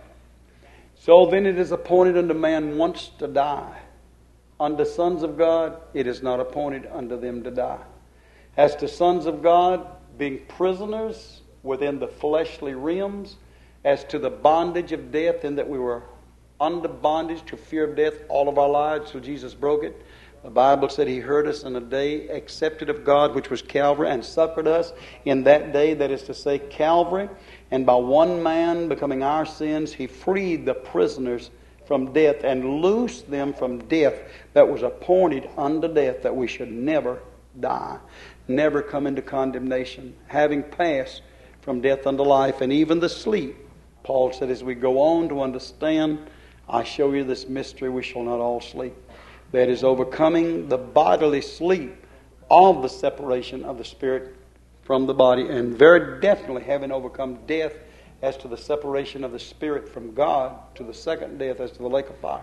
B: So then it is appointed unto man once to die. Unto sons of God, it is not appointed unto them to die. As to sons of God, being prisoners within the fleshly realms, as to the bondage of death, in that we were under bondage to fear of death all of our lives, so Jesus broke it. The Bible said He heard us in a day accepted of God, which was Calvary, and succored us in that day, that is to say, Calvary. And by one man becoming our sins, He freed the prisoners from death and loosed them from death that was appointed unto death, that we should never die, never come into condemnation, having passed from death unto life, and even the sleep. Paul said, as we go on to understand, I show you this mystery, we shall not all sleep. That is overcoming the bodily sleep of the separation of the spirit from the body, and very definitely having overcome death as to the separation of the spirit from God, to the second death as to the lake of fire.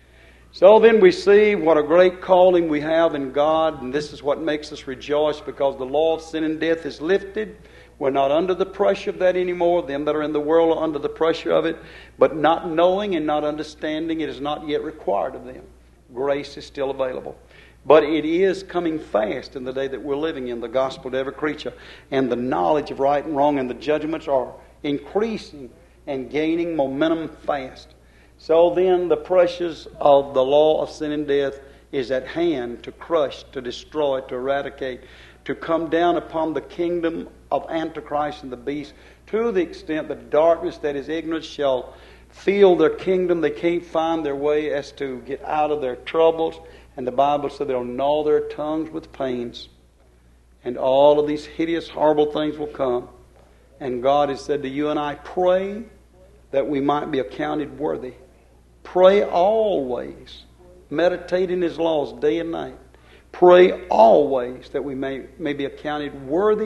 B: So then we see what a great calling we have in God, and this is what makes us rejoice, because the law of sin and death is lifted. We're not under the pressure of that anymore. Them that are in the world are under the pressure of it, but not knowing and not understanding, it is not yet required of them. Grace is still available. But it is coming fast in the day that we're living in, the gospel to every creature. And the knowledge of right and wrong and the judgments are increasing and gaining momentum fast. So then the pressures of the law of sin and death is at hand to crush, to destroy, to eradicate, to come down upon the kingdom of Antichrist and the beast, to the extent that darkness, that is ignorance, shall feel their kingdom. They can't find their way as to get out of their troubles. And the Bible said they'll gnaw their tongues with pains. And all of these hideous, horrible things will come. And God has said to you and I, pray that we might be accounted worthy. Pray always. Meditate in His laws day and night. Pray always that we may, may be accounted worthy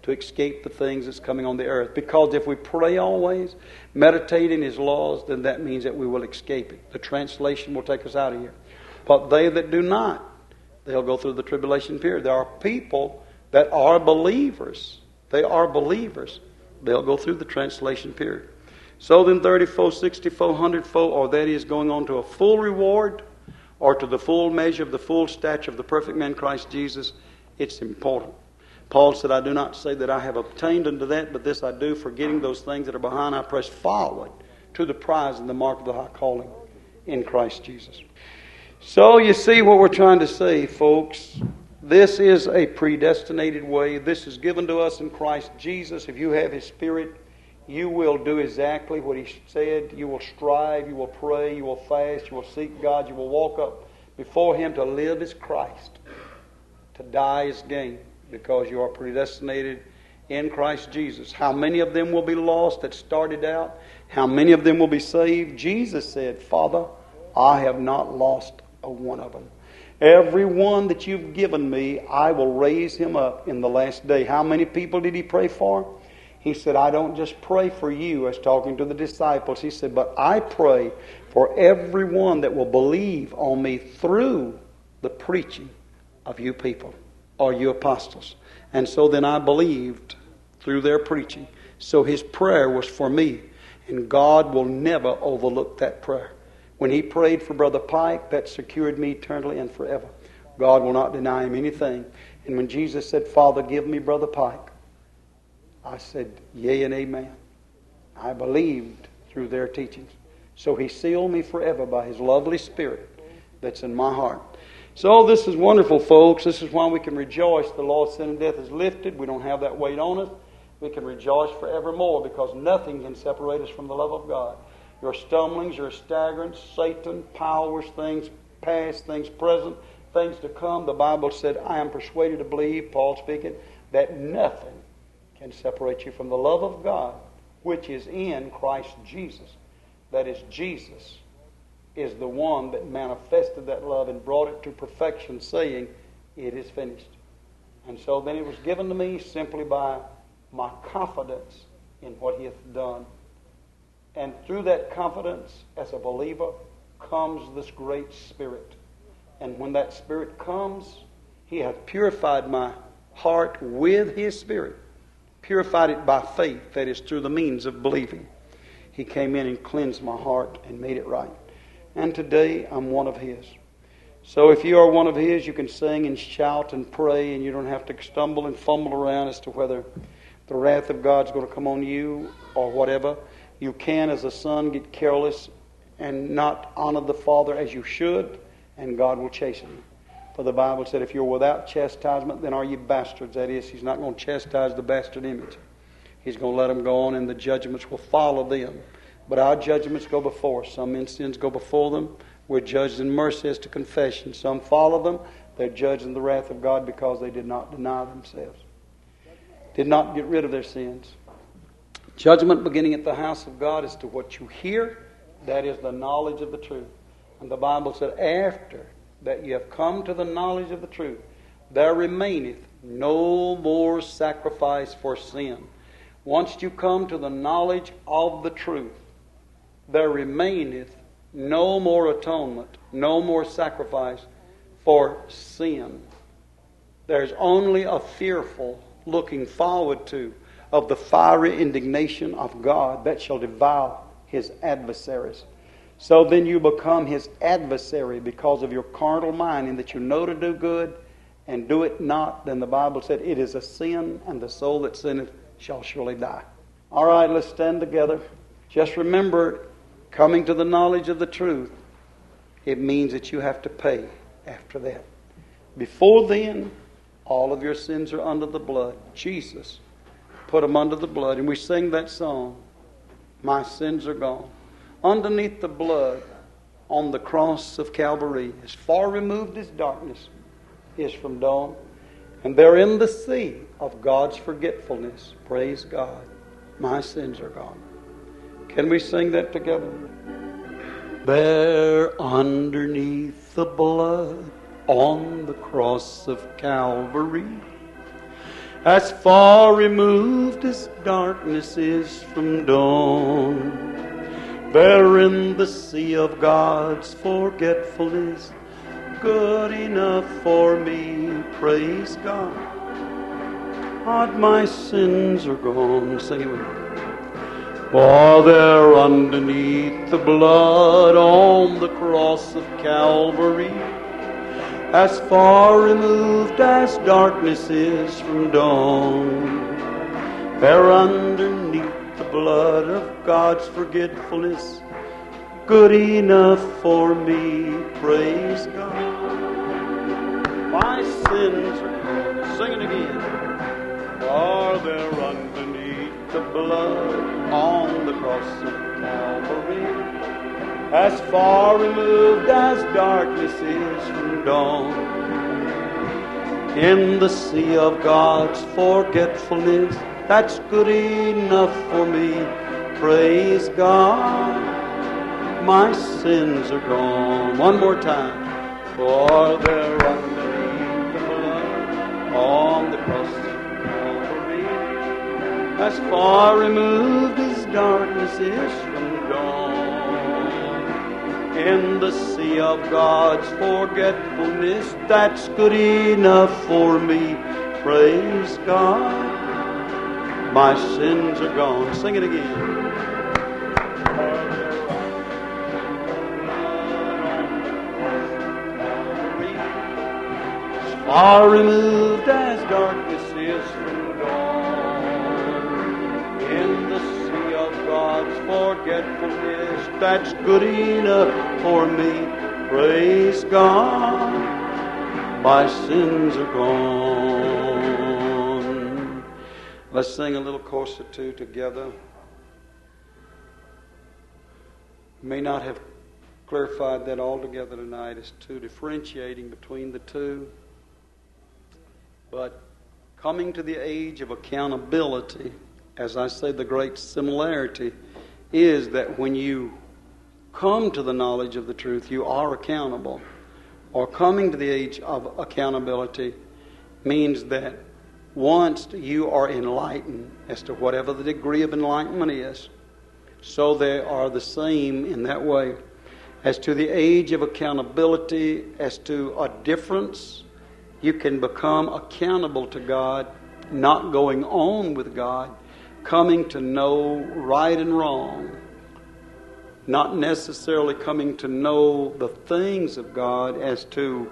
B: to escape the things that's coming on the earth. Because if we pray always, meditate in His laws, then that means that we will escape it. The translation will take us out of here. But they that do not, they'll go through the tribulation period. There are people that are believers. They are believers. They'll go through the translation period. So then thirty-fold, sixty-fold, hundredfold, or that is going on to a full reward, or to the full measure of the full stature of the perfect man Christ Jesus, it's important. Paul said, I do not say that I have obtained unto that, but this I do, forgetting those things that are behind, I press forward to the prize and the mark of the high calling in Christ Jesus. So you see what we're trying to say, folks. This is a predestinated way. This is given to us in Christ Jesus. If you have His Spirit, you will do exactly what He said. You will strive, you will pray, you will fast, you will seek God, you will walk up before Him. To live as Christ, to die is gain, because you are predestinated in Christ Jesus. How many of them will be lost that started out? How many of them will be saved? Jesus said, Father, I have not lost a one of them. Every one that you've given me, I will raise him up in the last day. How many people did He pray for? He said, I don't just pray for you, as talking to the disciples. He said, but I pray for everyone that will believe on me through the preaching of you people, or you apostles. And so then I believed through their preaching. So His prayer was for me. And God will never overlook that prayer. When He prayed for Brother Pike, that secured me eternally and forever. God will not deny him anything. And when Jesus said, Father, give me Brother Pike, I said, yea and amen. I believed through their teachings. So He sealed me forever by His lovely Spirit that's in my heart. So this is wonderful, folks. This is why we can rejoice. The law of sin and death is lifted. We don't have that weight on us. We can rejoice forevermore, because nothing can separate us from the love of God. Your stumblings, your staggerings, Satan, powers, things past, things present, things to come. The Bible said, I am persuaded to believe, Paul speaking, that nothing can separate you from the love of God, which is in Christ Jesus. That is, Jesus is the one that manifested that love and brought it to perfection, saying, it is finished. And so then it was given to me simply by my confidence in what He hath done. And through that confidence, as a believer, comes this great Spirit. And when that Spirit comes, He hath purified my heart with His Spirit. Purified it by faith, that is, through the means of believing. He came in and cleansed my heart and made it right. And today, I'm one of His. So if you are one of His, you can sing and shout and pray, and you don't have to stumble and fumble around as to whether the wrath of God's going to come on you or whatever. You can, as a son, get careless and not honor the Father as you should, and God will chasten you. For the Bible said, if you're without chastisement, then are you bastards. That is, He's not going to chastise the bastard image. He's going to let them go on, and the judgments will follow them. But our judgments go before us. Some sins go before them. We're judged in mercy as to confession. Some follow them. They're judged in the wrath of God because they did not deny themselves. Did not get rid of their sins. Judgment beginning at the house of God is to what you hear. That is the knowledge of the truth. And the Bible said, after that you have come to the knowledge of the truth, there remaineth no more sacrifice for sin. Once you come to the knowledge of the truth, there remaineth no more atonement, no more sacrifice for sin. There's only a fearful looking forward to of the fiery indignation of God that shall devour His adversaries. So then you become His adversary because of your carnal mind, in that you know to do good and do it not. Then the Bible said, it is a sin, and the soul that sinneth shall surely die. All right, let's stand together. Just remember, coming to the knowledge of the truth, it means that you have to pay after that. Before then, all of your sins are under the blood. Jesus put them under the blood. And we sing that song, my sins are gone. Underneath the blood on the cross of Calvary, as far removed as darkness is from dawn, and there in the sea of God's forgetfulness, praise God, my sins are gone. Can we sing that together? There underneath the blood on the cross of Calvary,
A: as far removed as darkness is from dawn. There in the sea of God's forgetfulness, good enough for me, praise God. God, my sins are gone. Sing it with me. For there underneath the blood on the cross of Calvary, as far removed as darkness is from dawn, there underneath the blood of God's forgetfulness, good enough for me, praise God. My sins are gone. Sing it again. For there underneath the blood on the cross of Calvary, as far removed as darkness is from dawn, in the sea of God's forgetfulness, that's good enough for me, praise God. My sins are gone. One more time. For there underneath the blood on the cross of Calvary, as far removed as darkness is from dawn, in the sea of God's forgetfulness, that's good enough for me, praise God. My sins are gone. Sing it again. As far removed as darkness is from dawn, in the sea of God's forgetfulness, that's good enough for me, praise God. My sins are gone. Let's sing a little chorus or two together. May not have clarified that altogether tonight as to differentiating between the two. But coming to the age of accountability, as I say, the great similarity is that when you come to the knowledge of the truth, you are accountable. Or coming to the age of accountability means that once you are enlightened as to whatever the degree of enlightenment is, so they are the same in that way. As to the age of accountability, as to a difference, you can become accountable to God, not going on with God, coming to know right and wrong, not necessarily coming to know the things of God as to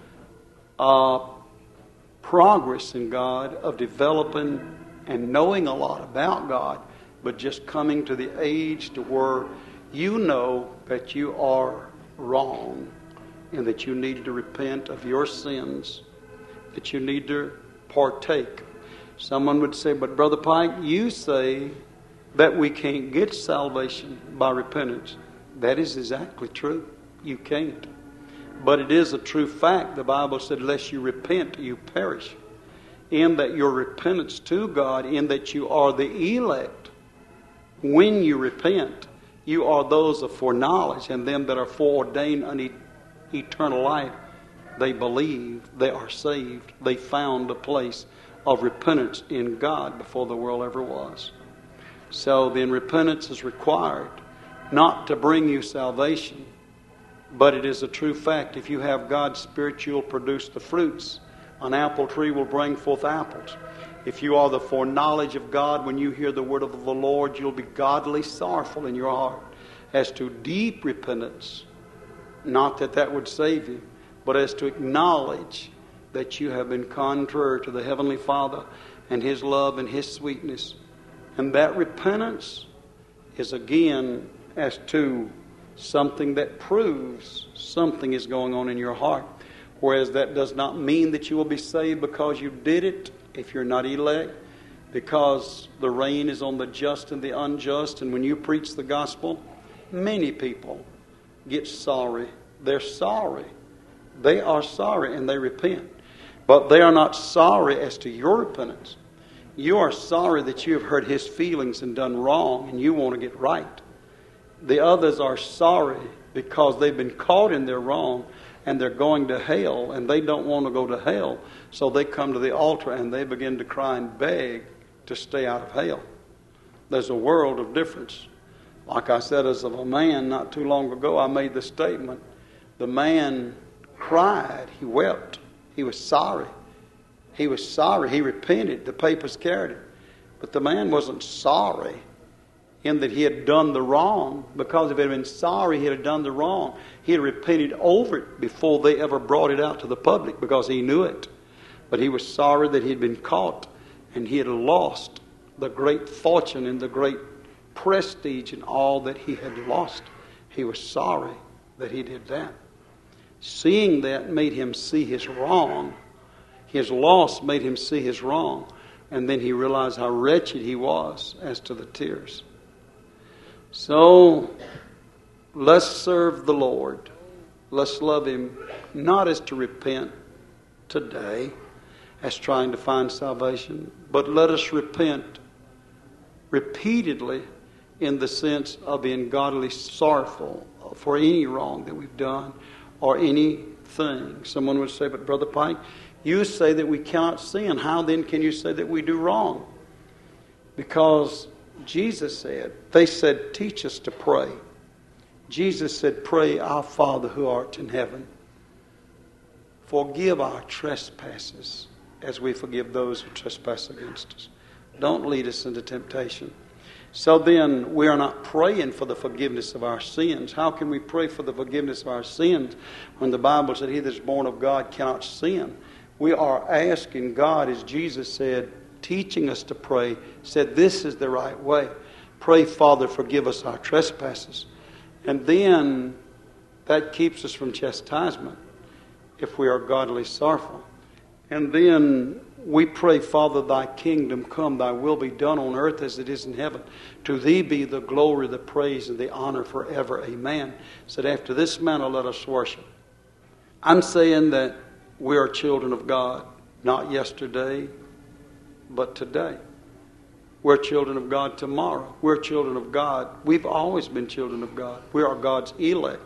A: uh, progress in God, of developing and knowing a lot about God, but just coming to the age to where you know that you are wrong and that you need to repent of your sins, that you need to partake. Someone would say, but Brother Pike, you say that we can't get salvation by repentance. That is exactly true. You can't. But it is a true fact. The Bible said, unless you repent, you perish. In that your repentance to God, in that you are the elect, when you repent, you are those of foreknowledge, and them that are foreordained unto eternal life, they believe, they are saved, they found a place of repentance in God before the world ever was. So then repentance is required, not to bring you salvation, but it is a true fact. If you have God's Spirit, you'll produce the fruits. An apple tree will bring forth apples. If you are the foreknowledge of God, when you hear the word of the Lord, you'll be godly sorrowful in your heart. As to deep repentance, not that that would save you, but as to acknowledge that you have been contrary to the Heavenly Father and His love and His sweetness. And that repentance is again as to something that proves something is going on in your heart. Whereas that does not mean that you will be saved because you did it, if you're not elect, because the rain is on the just and the unjust. And when you preach the gospel, many people get sorry. They're sorry. They are sorry and they repent. But they are not sorry as to your repentance. You are sorry that you have hurt His feelings and done wrong and you want to get right. The others are sorry because they've been caught in their wrong and they're going to hell, and they don't want to go to hell, so they come to the altar and they begin to cry and beg to stay out of hell. There's a world of difference. Like I said, as of a man not too long ago, I made the statement, the man cried, he wept, he was sorry. He was sorry, he repented, the papers carried it. But the man wasn't sorry in that he had done the wrong, because if he had been sorry he had done the wrong, he had repented over it before they ever brought it out to the public, because he knew it. But he was sorry that he had been caught and he had lost the great fortune and the great prestige and all that he had lost. He was sorry that he did that. Seeing that made him see his wrong. His loss made him see his wrong. And then he realized how wretched he was as to the tears. So, let's serve the Lord. Let's love Him, not as to repent today, as trying to find salvation, but let us repent repeatedly in the sense of being godly sorrowful for any wrong that we've done or anything. Someone would say, but Brother Pike, you say that we cannot sin. How then can you say that we do wrong? Because Jesus said, they said, teach us to pray. Jesus said, pray, our Father who art in heaven. Forgive our trespasses as we forgive those who trespass against us. Don't lead us into temptation. So then, we are not praying for the forgiveness of our sins. How can we pray for the forgiveness of our sins when the Bible said, he that is born of God cannot sin? We are asking God, as Jesus said, teaching us to pray, said this is the right way. Pray, Father, forgive us our trespasses. And then that keeps us from chastisement if we are godly sorrowful. And then we pray, Father, thy kingdom come, thy will be done on earth as it is in heaven. To thee be the glory, the praise, and the honor forever. Amen. Said, after this manner let us worship. I'm saying that we are children of God, not yesterday, but today. We're children of God tomorrow. We're children of God. We've always been children of God. We are God's elect.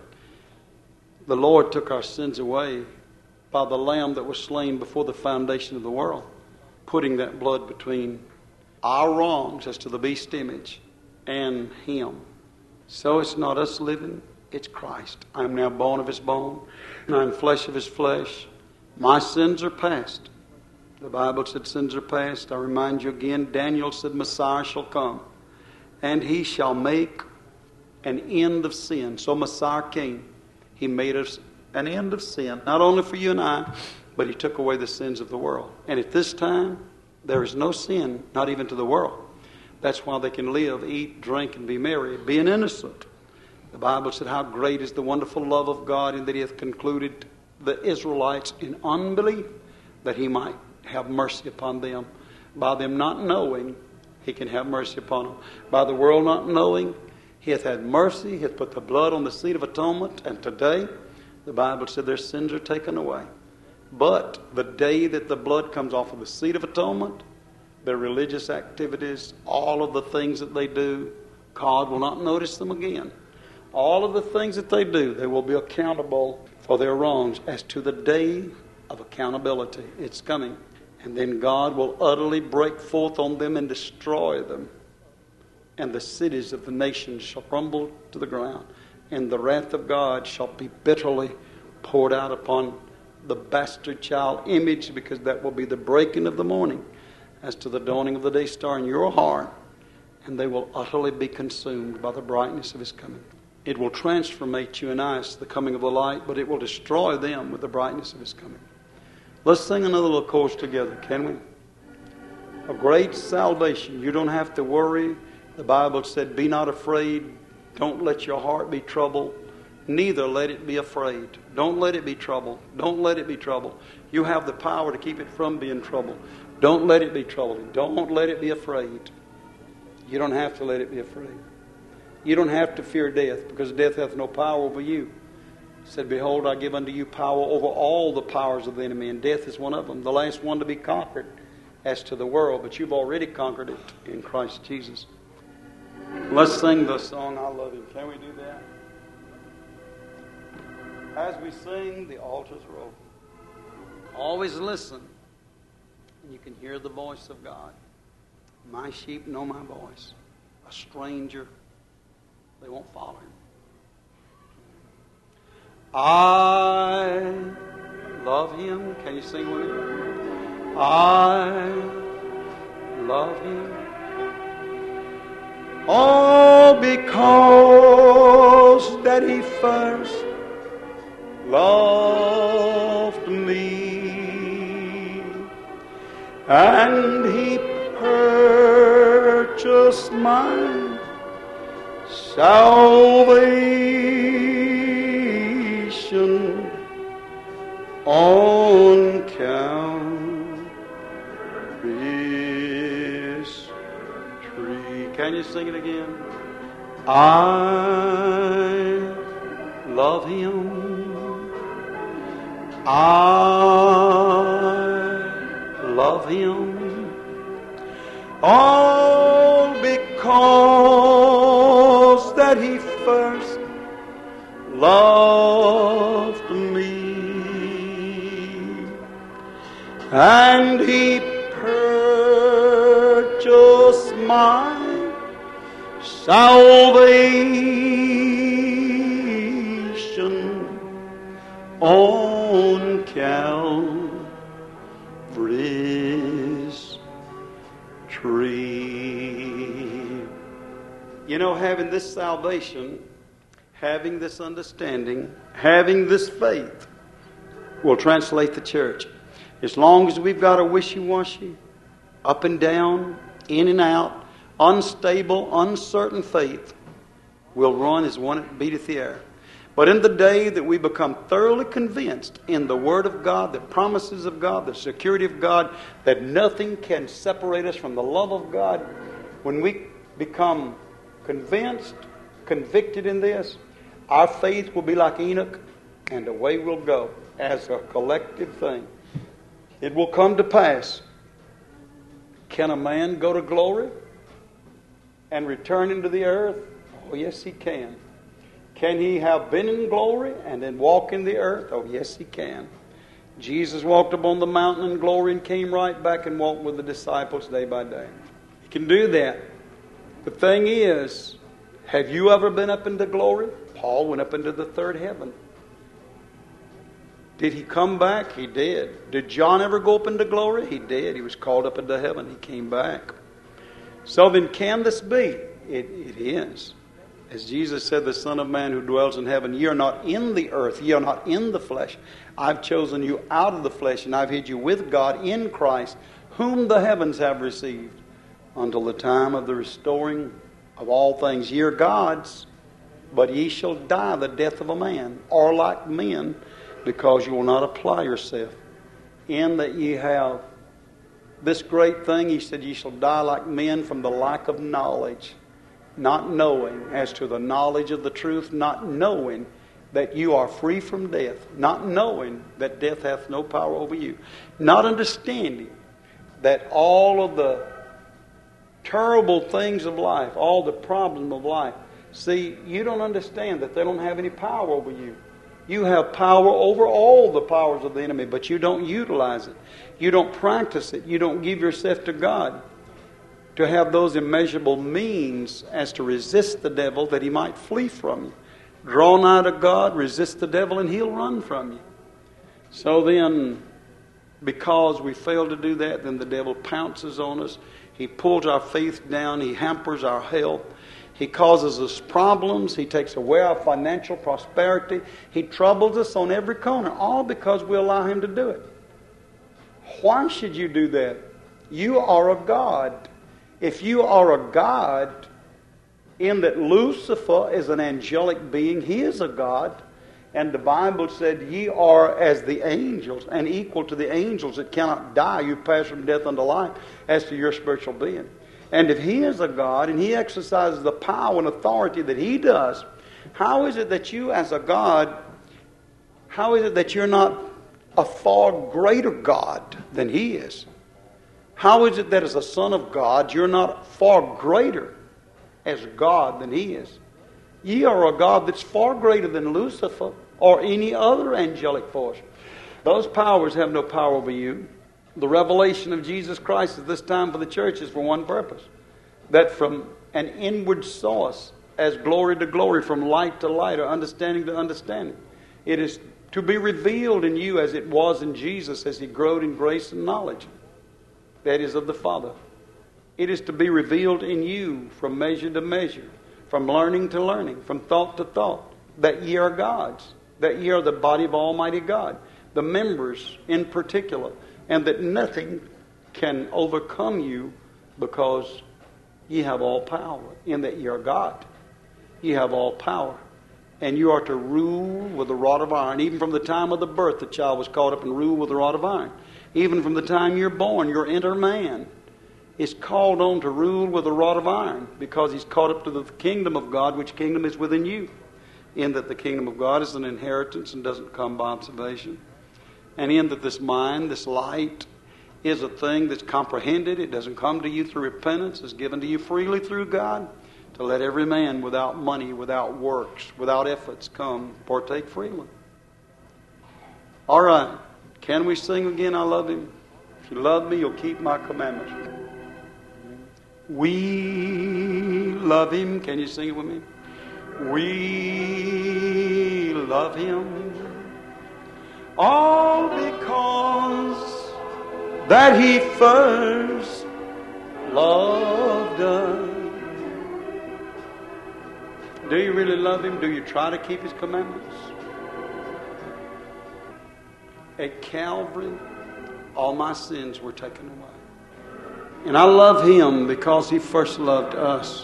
A: The Lord took our sins away by the Lamb that was slain before the foundation of the world, putting that blood between our wrongs as to the beast image and Him. So it's not us living, it's Christ. I am now bone of His bone, and I am flesh of His flesh. My sins are past. The Bible said sins are past. I remind you again, Daniel said Messiah shall come, and He shall make an end of sin. So Messiah came. He made us an end of sin, not only for you and I, but He took away the sins of the world. And at this time, there is no sin, not even to the world. That's why they can live, eat, drink, and be merry, being innocent. The Bible said, how great is the wonderful love of God, in that He hath concluded the Israelites in unbelief, that He might have mercy upon them. By them not knowing, He can have mercy upon them. By the world not knowing, He hath had mercy. He hath put the blood on the seat of atonement. And today, the Bible said their sins are taken away. But the day that the blood comes off of the seat of atonement, their religious activities, all of the things that they do, God will not notice them again. All of the things that they do, they will be accountable for their wrongs as to the day of accountability. It's coming. And then God will utterly break forth on them and destroy them. And the cities of the nations shall crumble to the ground. And the wrath of God shall be bitterly poured out upon the bastard child image, because that will be the breaking of the morning as to the dawning of the day star in your heart. And they will utterly be consumed by the brightness of His coming. It will transformate you and I as to the coming of the light, but it will destroy them with the brightness of His coming. Let's sing another little chorus together, can we? A great salvation. You don't have to worry. The Bible said, be not afraid. Don't let your heart be troubled. Neither let it be afraid. Don't let it be troubled. Don't let it be troubled. You have the power to keep it from being troubled. Don't let it be troubled. Don't let it be afraid. You don't have to let it be afraid. You don't have to fear death, because death hath no power over you. He said, behold, I give unto you power over all the powers of the enemy, and death is one of them, the last one to be conquered as to the world. But you've already conquered it in Christ Jesus. Let's sing the song, I Love Him. Can we do that? As we sing, the altars are open. Always listen, and you can hear the voice of God. My sheep know my voice. A stranger, they won't follow him. I love him. Can you sing with me? I love him. Oh, because that he first loved me, and he purchased my salvation on Calvary's tree. Can you sing it again? I love him. I love him. All because that he first loved me, and he purchased my salvation on Calvary's tree. You know, having this salvation, having this understanding, having this faith will translate the church. As long as we've got a wishy-washy, up and down, in and out, unstable, uncertain faith, we'll run as one that beateth the air. But in the day that we become thoroughly convinced in the Word of God, the promises of God, the security of God, that nothing can separate us from the love of God, when we become convinced, convicted in this, our faith will be like Enoch, and away we'll go as a collective thing. It will come to pass. Can a man go to glory and return into the earth? Oh, yes, he can. Can he have been in glory and then walk in the earth? Oh, yes, he can. Jesus walked upon the mountain in glory and came right back and walked with the disciples day by day. He can do that. The thing is, have you ever been up into glory? Paul went up into the third heaven. Did he come back? He did. Did John ever go up into glory? He did. He was called up into heaven. He came back. So then can this be? It, it is. As Jesus said, the Son of Man who dwells in heaven, ye are not in the earth, ye are not in the flesh. I've chosen you out of the flesh, and I've hid you with God in Christ, whom the heavens have received, until the time of the restoring of all things. Ye are God's, but ye shall die the death of a man, or like men, because you will not apply yourself. In that ye have this great thing, he said, ye shall die like men from the lack of knowledge. Not knowing as to the knowledge of the truth, not knowing that you are free from death, not knowing that death hath no power over you, not understanding that all of the terrible things of life, all the problems of life, see, you don't understand that they don't have any power over you. You have power over all the powers of the enemy, but you don't utilize it. You don't practice it. You don't give yourself to God to have those immeasurable means as to resist the devil that he might flee from you. Draw nigh to God, resist the devil, and he'll run from you. So then, because we fail to do that, then the devil pounces on us. He pulls our faith down. He hampers our health. He causes us problems. He takes away our financial prosperity. He troubles us on every corner, all because we allow him to do it. Why should you do that? You are a God. If you are a God, in that Lucifer is an angelic being, he is a God. And the Bible said, ye are as the angels, and equal to the angels that cannot die. You pass from death unto life as to your spiritual being. And if he is a God, and he exercises the power and authority that he does, how is it that you as a God, how is it that you're not a far greater God than he is? How is it that as a son of God, you're not far greater as God than he is? Ye are a God that's far greater than Lucifer.
B: or any other angelic force. Those powers have no power over you. The revelation of Jesus Christ at this time for the church is for one purpose. That from an inward source, as glory to glory, from light to light, or understanding to understanding, it is to be revealed in you as it was in Jesus as He growed in grace and knowledge. That is of the Father. It is to be revealed in you from measure to measure, from learning to learning, from thought to thought, that ye are God's, that ye are the body of Almighty God, the members in particular, and that nothing can overcome you because ye have all power, in that ye are God. Ye have all power. And you are to rule with a rod of iron. Even from the time of the birth, the child was caught up and ruled with a rod of iron. Even from the time you're born, your inner man is called on to rule with a rod of iron, because he's caught up to the kingdom of God, which kingdom is within you. In that the kingdom of God is an inheritance and doesn't come by observation. And in that this mind, this light, is a thing that's comprehended. It doesn't come to you through repentance. It's given to you freely through God, to let every man without money, without works, without efforts come partake freely. All right. Can we sing again, I love Him? If you love me, you'll keep my commandments. We love Him. Can you sing it with me? We love Him. All because that He first loved us. Do you really love Him? Do you try to keep His commandments? At Calvary, all my sins were taken away. And I love Him because He first loved us.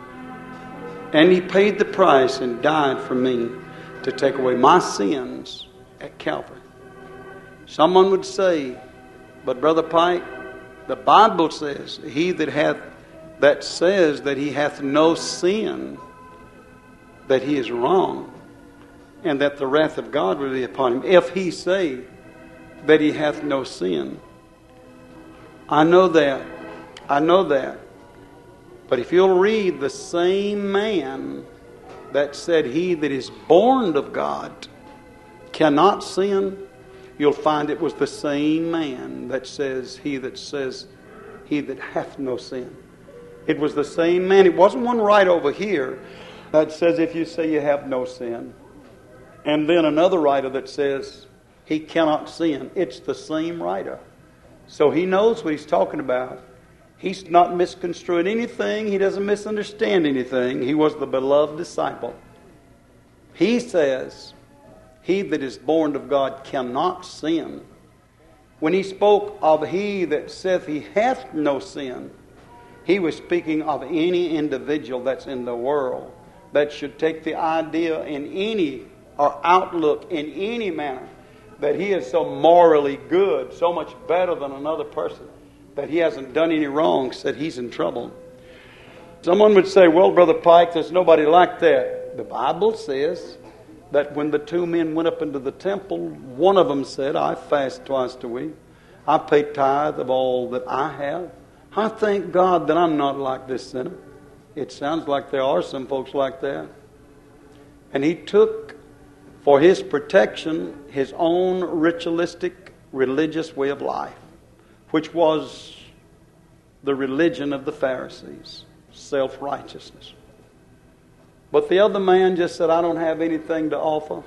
B: And He paid the price and died for me to take away my sins at Calvary. Someone would say, but Brother Pike, the Bible says, he that hath that says that he hath no sin, that he is wrong, and that the wrath of God will be upon him, if he say that he hath no sin. I know that. I know that. But if you'll read the same man that said he that is born of God cannot sin, you'll find it was the same man that says he that says he that hath no sin. It was the same man. It wasn't one right over here that says if you say you have no sin, and then another writer that says he cannot sin. It's the same writer. So he knows what he's talking about. He's not misconstruing anything. He doesn't misunderstand anything. He was the beloved disciple. He says, he that is born of God cannot sin. When he spoke of he that saith he hath no sin, he was speaking of any individual that's in the world that should take the idea in any or outlook in any manner that he is so morally good, so much better than another person, that he hasn't done any wrong, said he's in trouble. Someone would say, well, Brother Pike, there's nobody like that. The Bible says that when the two men went up into the temple, one of them said, I fast twice a week. I pay tithe of all that I have. I thank God that I'm not like this sinner. It sounds like there are some folks like that. And he took for his protection his own ritualistic religious way of life, which was the religion of the Pharisees, self-righteousness. But the other man just said, I don't have anything to offer.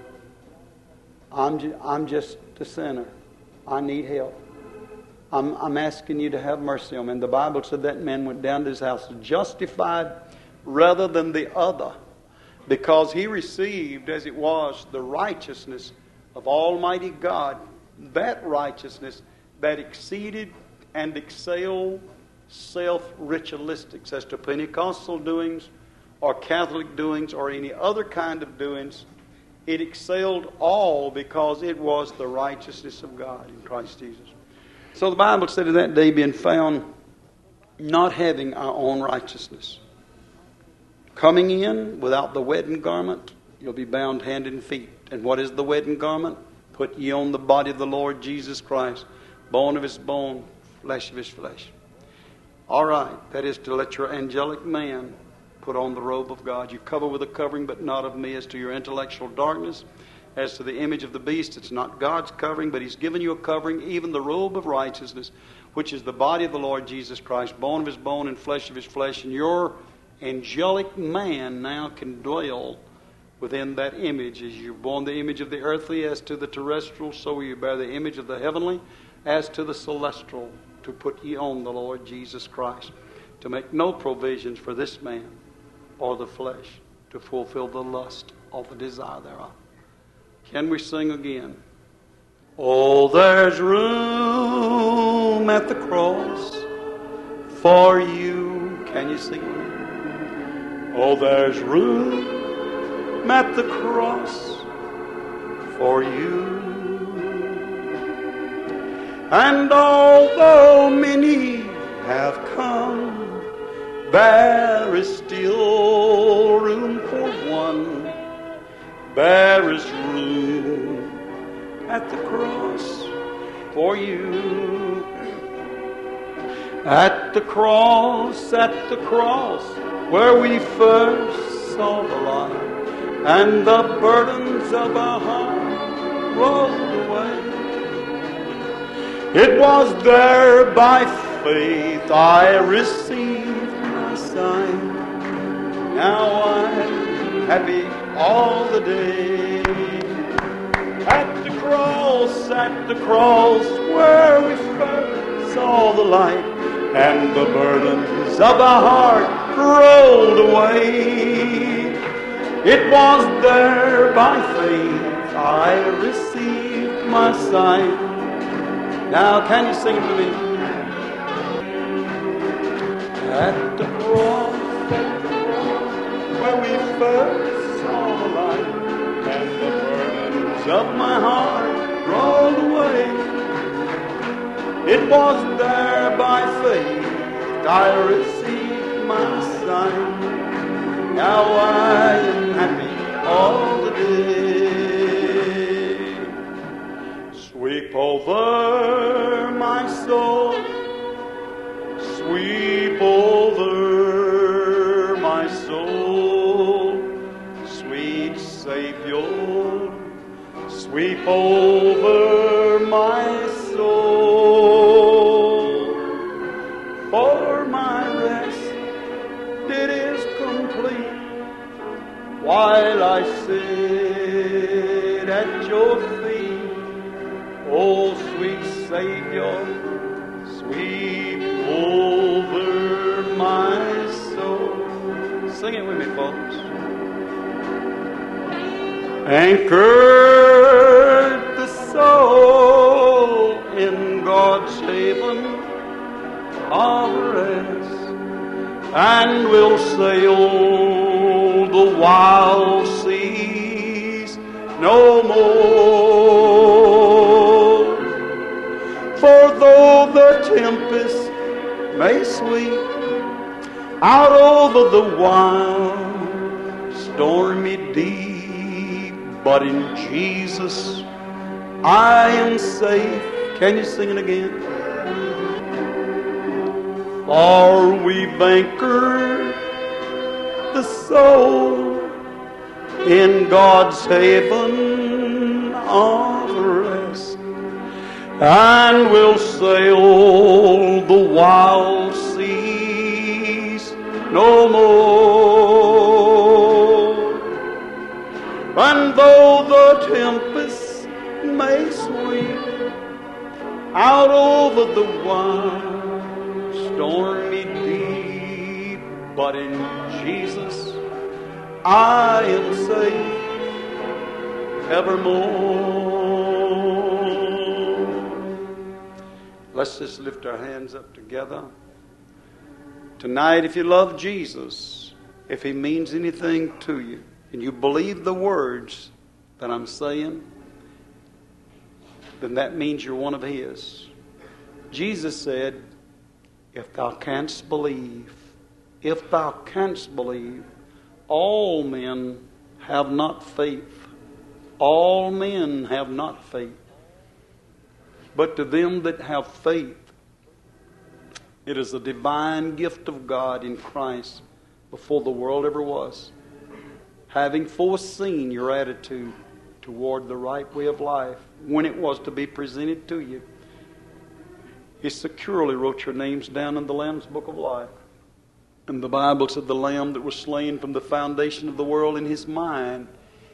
B: I'm, ju- I'm just a sinner. I need help. I'm, I'm asking you to have mercy on me. And the Bible said that man went down to his house justified rather than the other, because he received, as it was, the righteousness of Almighty God, that righteousness that exceeded and excelled self-ritualistics as to Pentecostal doings or Catholic doings or any other kind of doings. It excelled all because it was the righteousness of God in Christ Jesus. So the Bible said in that day, being found not having our own righteousness, coming in without the wedding garment, you'll be bound hand and feet. And what is the wedding garment? Put ye on the body of the Lord Jesus Christ, bone of his bone, flesh of his flesh. All right, that is to let your angelic man put on the robe of God. You cover with a covering, but not of me, as to your intellectual darkness. As to the image of the beast, it's not God's covering, but He's given you a covering, even the robe of righteousness, which is the body of the Lord Jesus Christ, bone of His bone and flesh of His flesh. And your angelic man now can dwell within that image. As you're born the image of the earthly, as to the terrestrial, so you bear the image of the heavenly, as to the celestial, to put ye on the Lord Jesus Christ, to make no provisions for this man or the flesh, to fulfill the lust or the desire thereof. Can we sing again? Oh, there's room at the cross for you. Can you sing it? Oh, there's room at the cross for you. And although many have come, there is still room for one. There is room at the cross for you. At the cross, at the cross, where we first saw the light, and the burdens of our heart rolled away. It was there by faith I received my sight. Now I'm happy all the day. At the cross, at the cross, where we first saw the light, and the burdens of our heart rolled away. It was there by faith I received my sight. Now can you sing it to me? At the cross, at the cross, where we first saw the light, and the burdens of my heart rolled away. It was there by faith I received my sight. Now I am happy all the day. Sweep over my soul, sweep over my soul, sweet Savior, sweep over my soul. For my rest it is complete while I sit at your feet. Oh, sweet Savior, sweep over my soul. Sing it with me, folks. Anchored the soul in God's haven of rest, and will sail the wild seas no more. For though the tempest may sweep out over the wild stormy deep, but in Jesus I am safe. Can you sing it again? For we've anchored the soul in God's haven of rest, and will sail the wild seas no more. And though the tempest may sweep out over the wild stormy deep, but in Jesus I am safe evermore. Let's just lift our hands up together. Tonight, if you love Jesus, if He means anything to you, and you believe the words that I'm saying, then that means you're one of His. Jesus said, if thou canst believe, if thou canst believe, all men have not faith. All men have not faith. But to them that have faith, it is a divine gift of God in Christ before the world ever was, having foreseen your attitude toward the right way of life when it was to be presented to you. He securely wrote your names down in the Lamb's Book of Life. And the Bible said the Lamb that was slain from the foundation of the world, in His mind,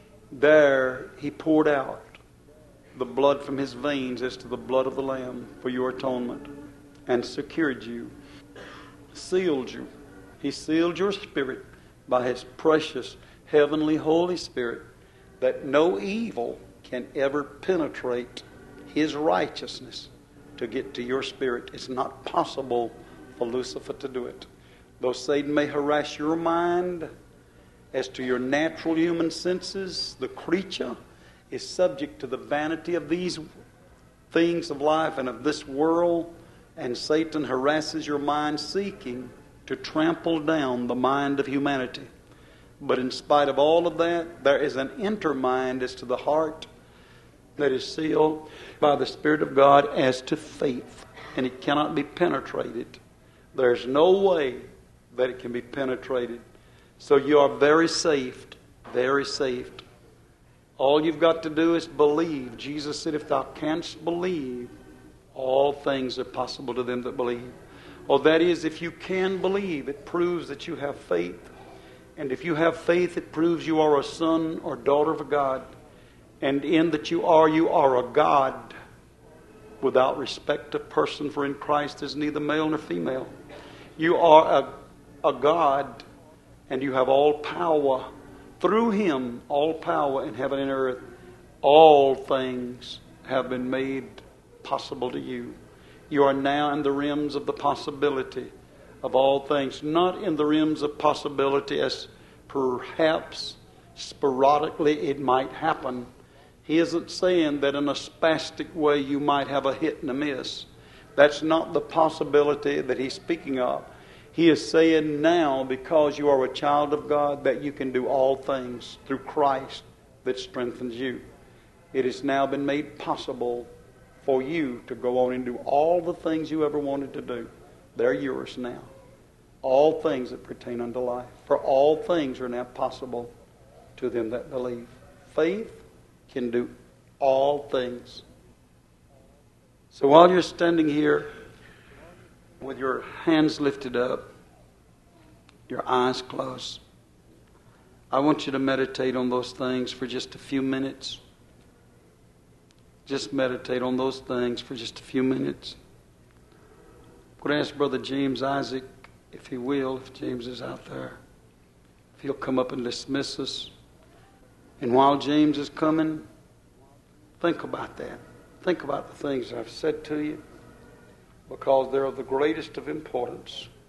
B: there He poured out the blood from His veins as to the blood of the Lamb for your atonement, and secured you, sealed you. He sealed your spirit by His precious heavenly Holy Spirit, that no evil can ever penetrate His righteousness to get to your spirit. It's not possible for Lucifer to do it. Though Satan may harass your mind as to your natural human senses, the creature is subject to the vanity of these things of life and of this world, and Satan harasses your mind seeking to trample down the mind of humanity. But in spite of all of that, there is an inner mind as to the heart that is sealed by the Spirit of God as to faith, and it cannot be penetrated. There's no way that it can be penetrated. So you are very saved, very saved. All you've got to do is believe. Jesus said, if thou canst believe, all things are possible to them that believe. Well, that is, if you can believe, it proves that you have faith. And if you have faith, it proves you are a son or daughter of God. And in that you are, you are a God without respect of person, for in Christ is neither male nor female. You are a, a God, and you have all power. Through Him, all power in heaven and earth, all things have been made possible to you. You are now in the realms of the possibility of all things, not in the realms of possibility as perhaps sporadically it might happen. He isn't saying that in a spastic way you might have a hit and a miss. That's not the possibility that He's speaking of. He is saying now, because you are a child of God, that you can do all things through Christ that strengthens you. It has now been made possible for you to go on and do all the things you ever wanted to do. They're yours now. All things that pertain unto life. For all things are now possible to them that believe. Faith can do all things. So while you're standing here with your hands lifted up, your eyes closed, I want you to meditate on those things for just a few minutes. Just meditate on those things for just a few minutes. I'm going to ask Brother James Isaac, if he will, if James is out there, if he'll come up and dismiss us. And while James is coming, think about that. Think about the things I've said to you, because they're of the greatest of importance.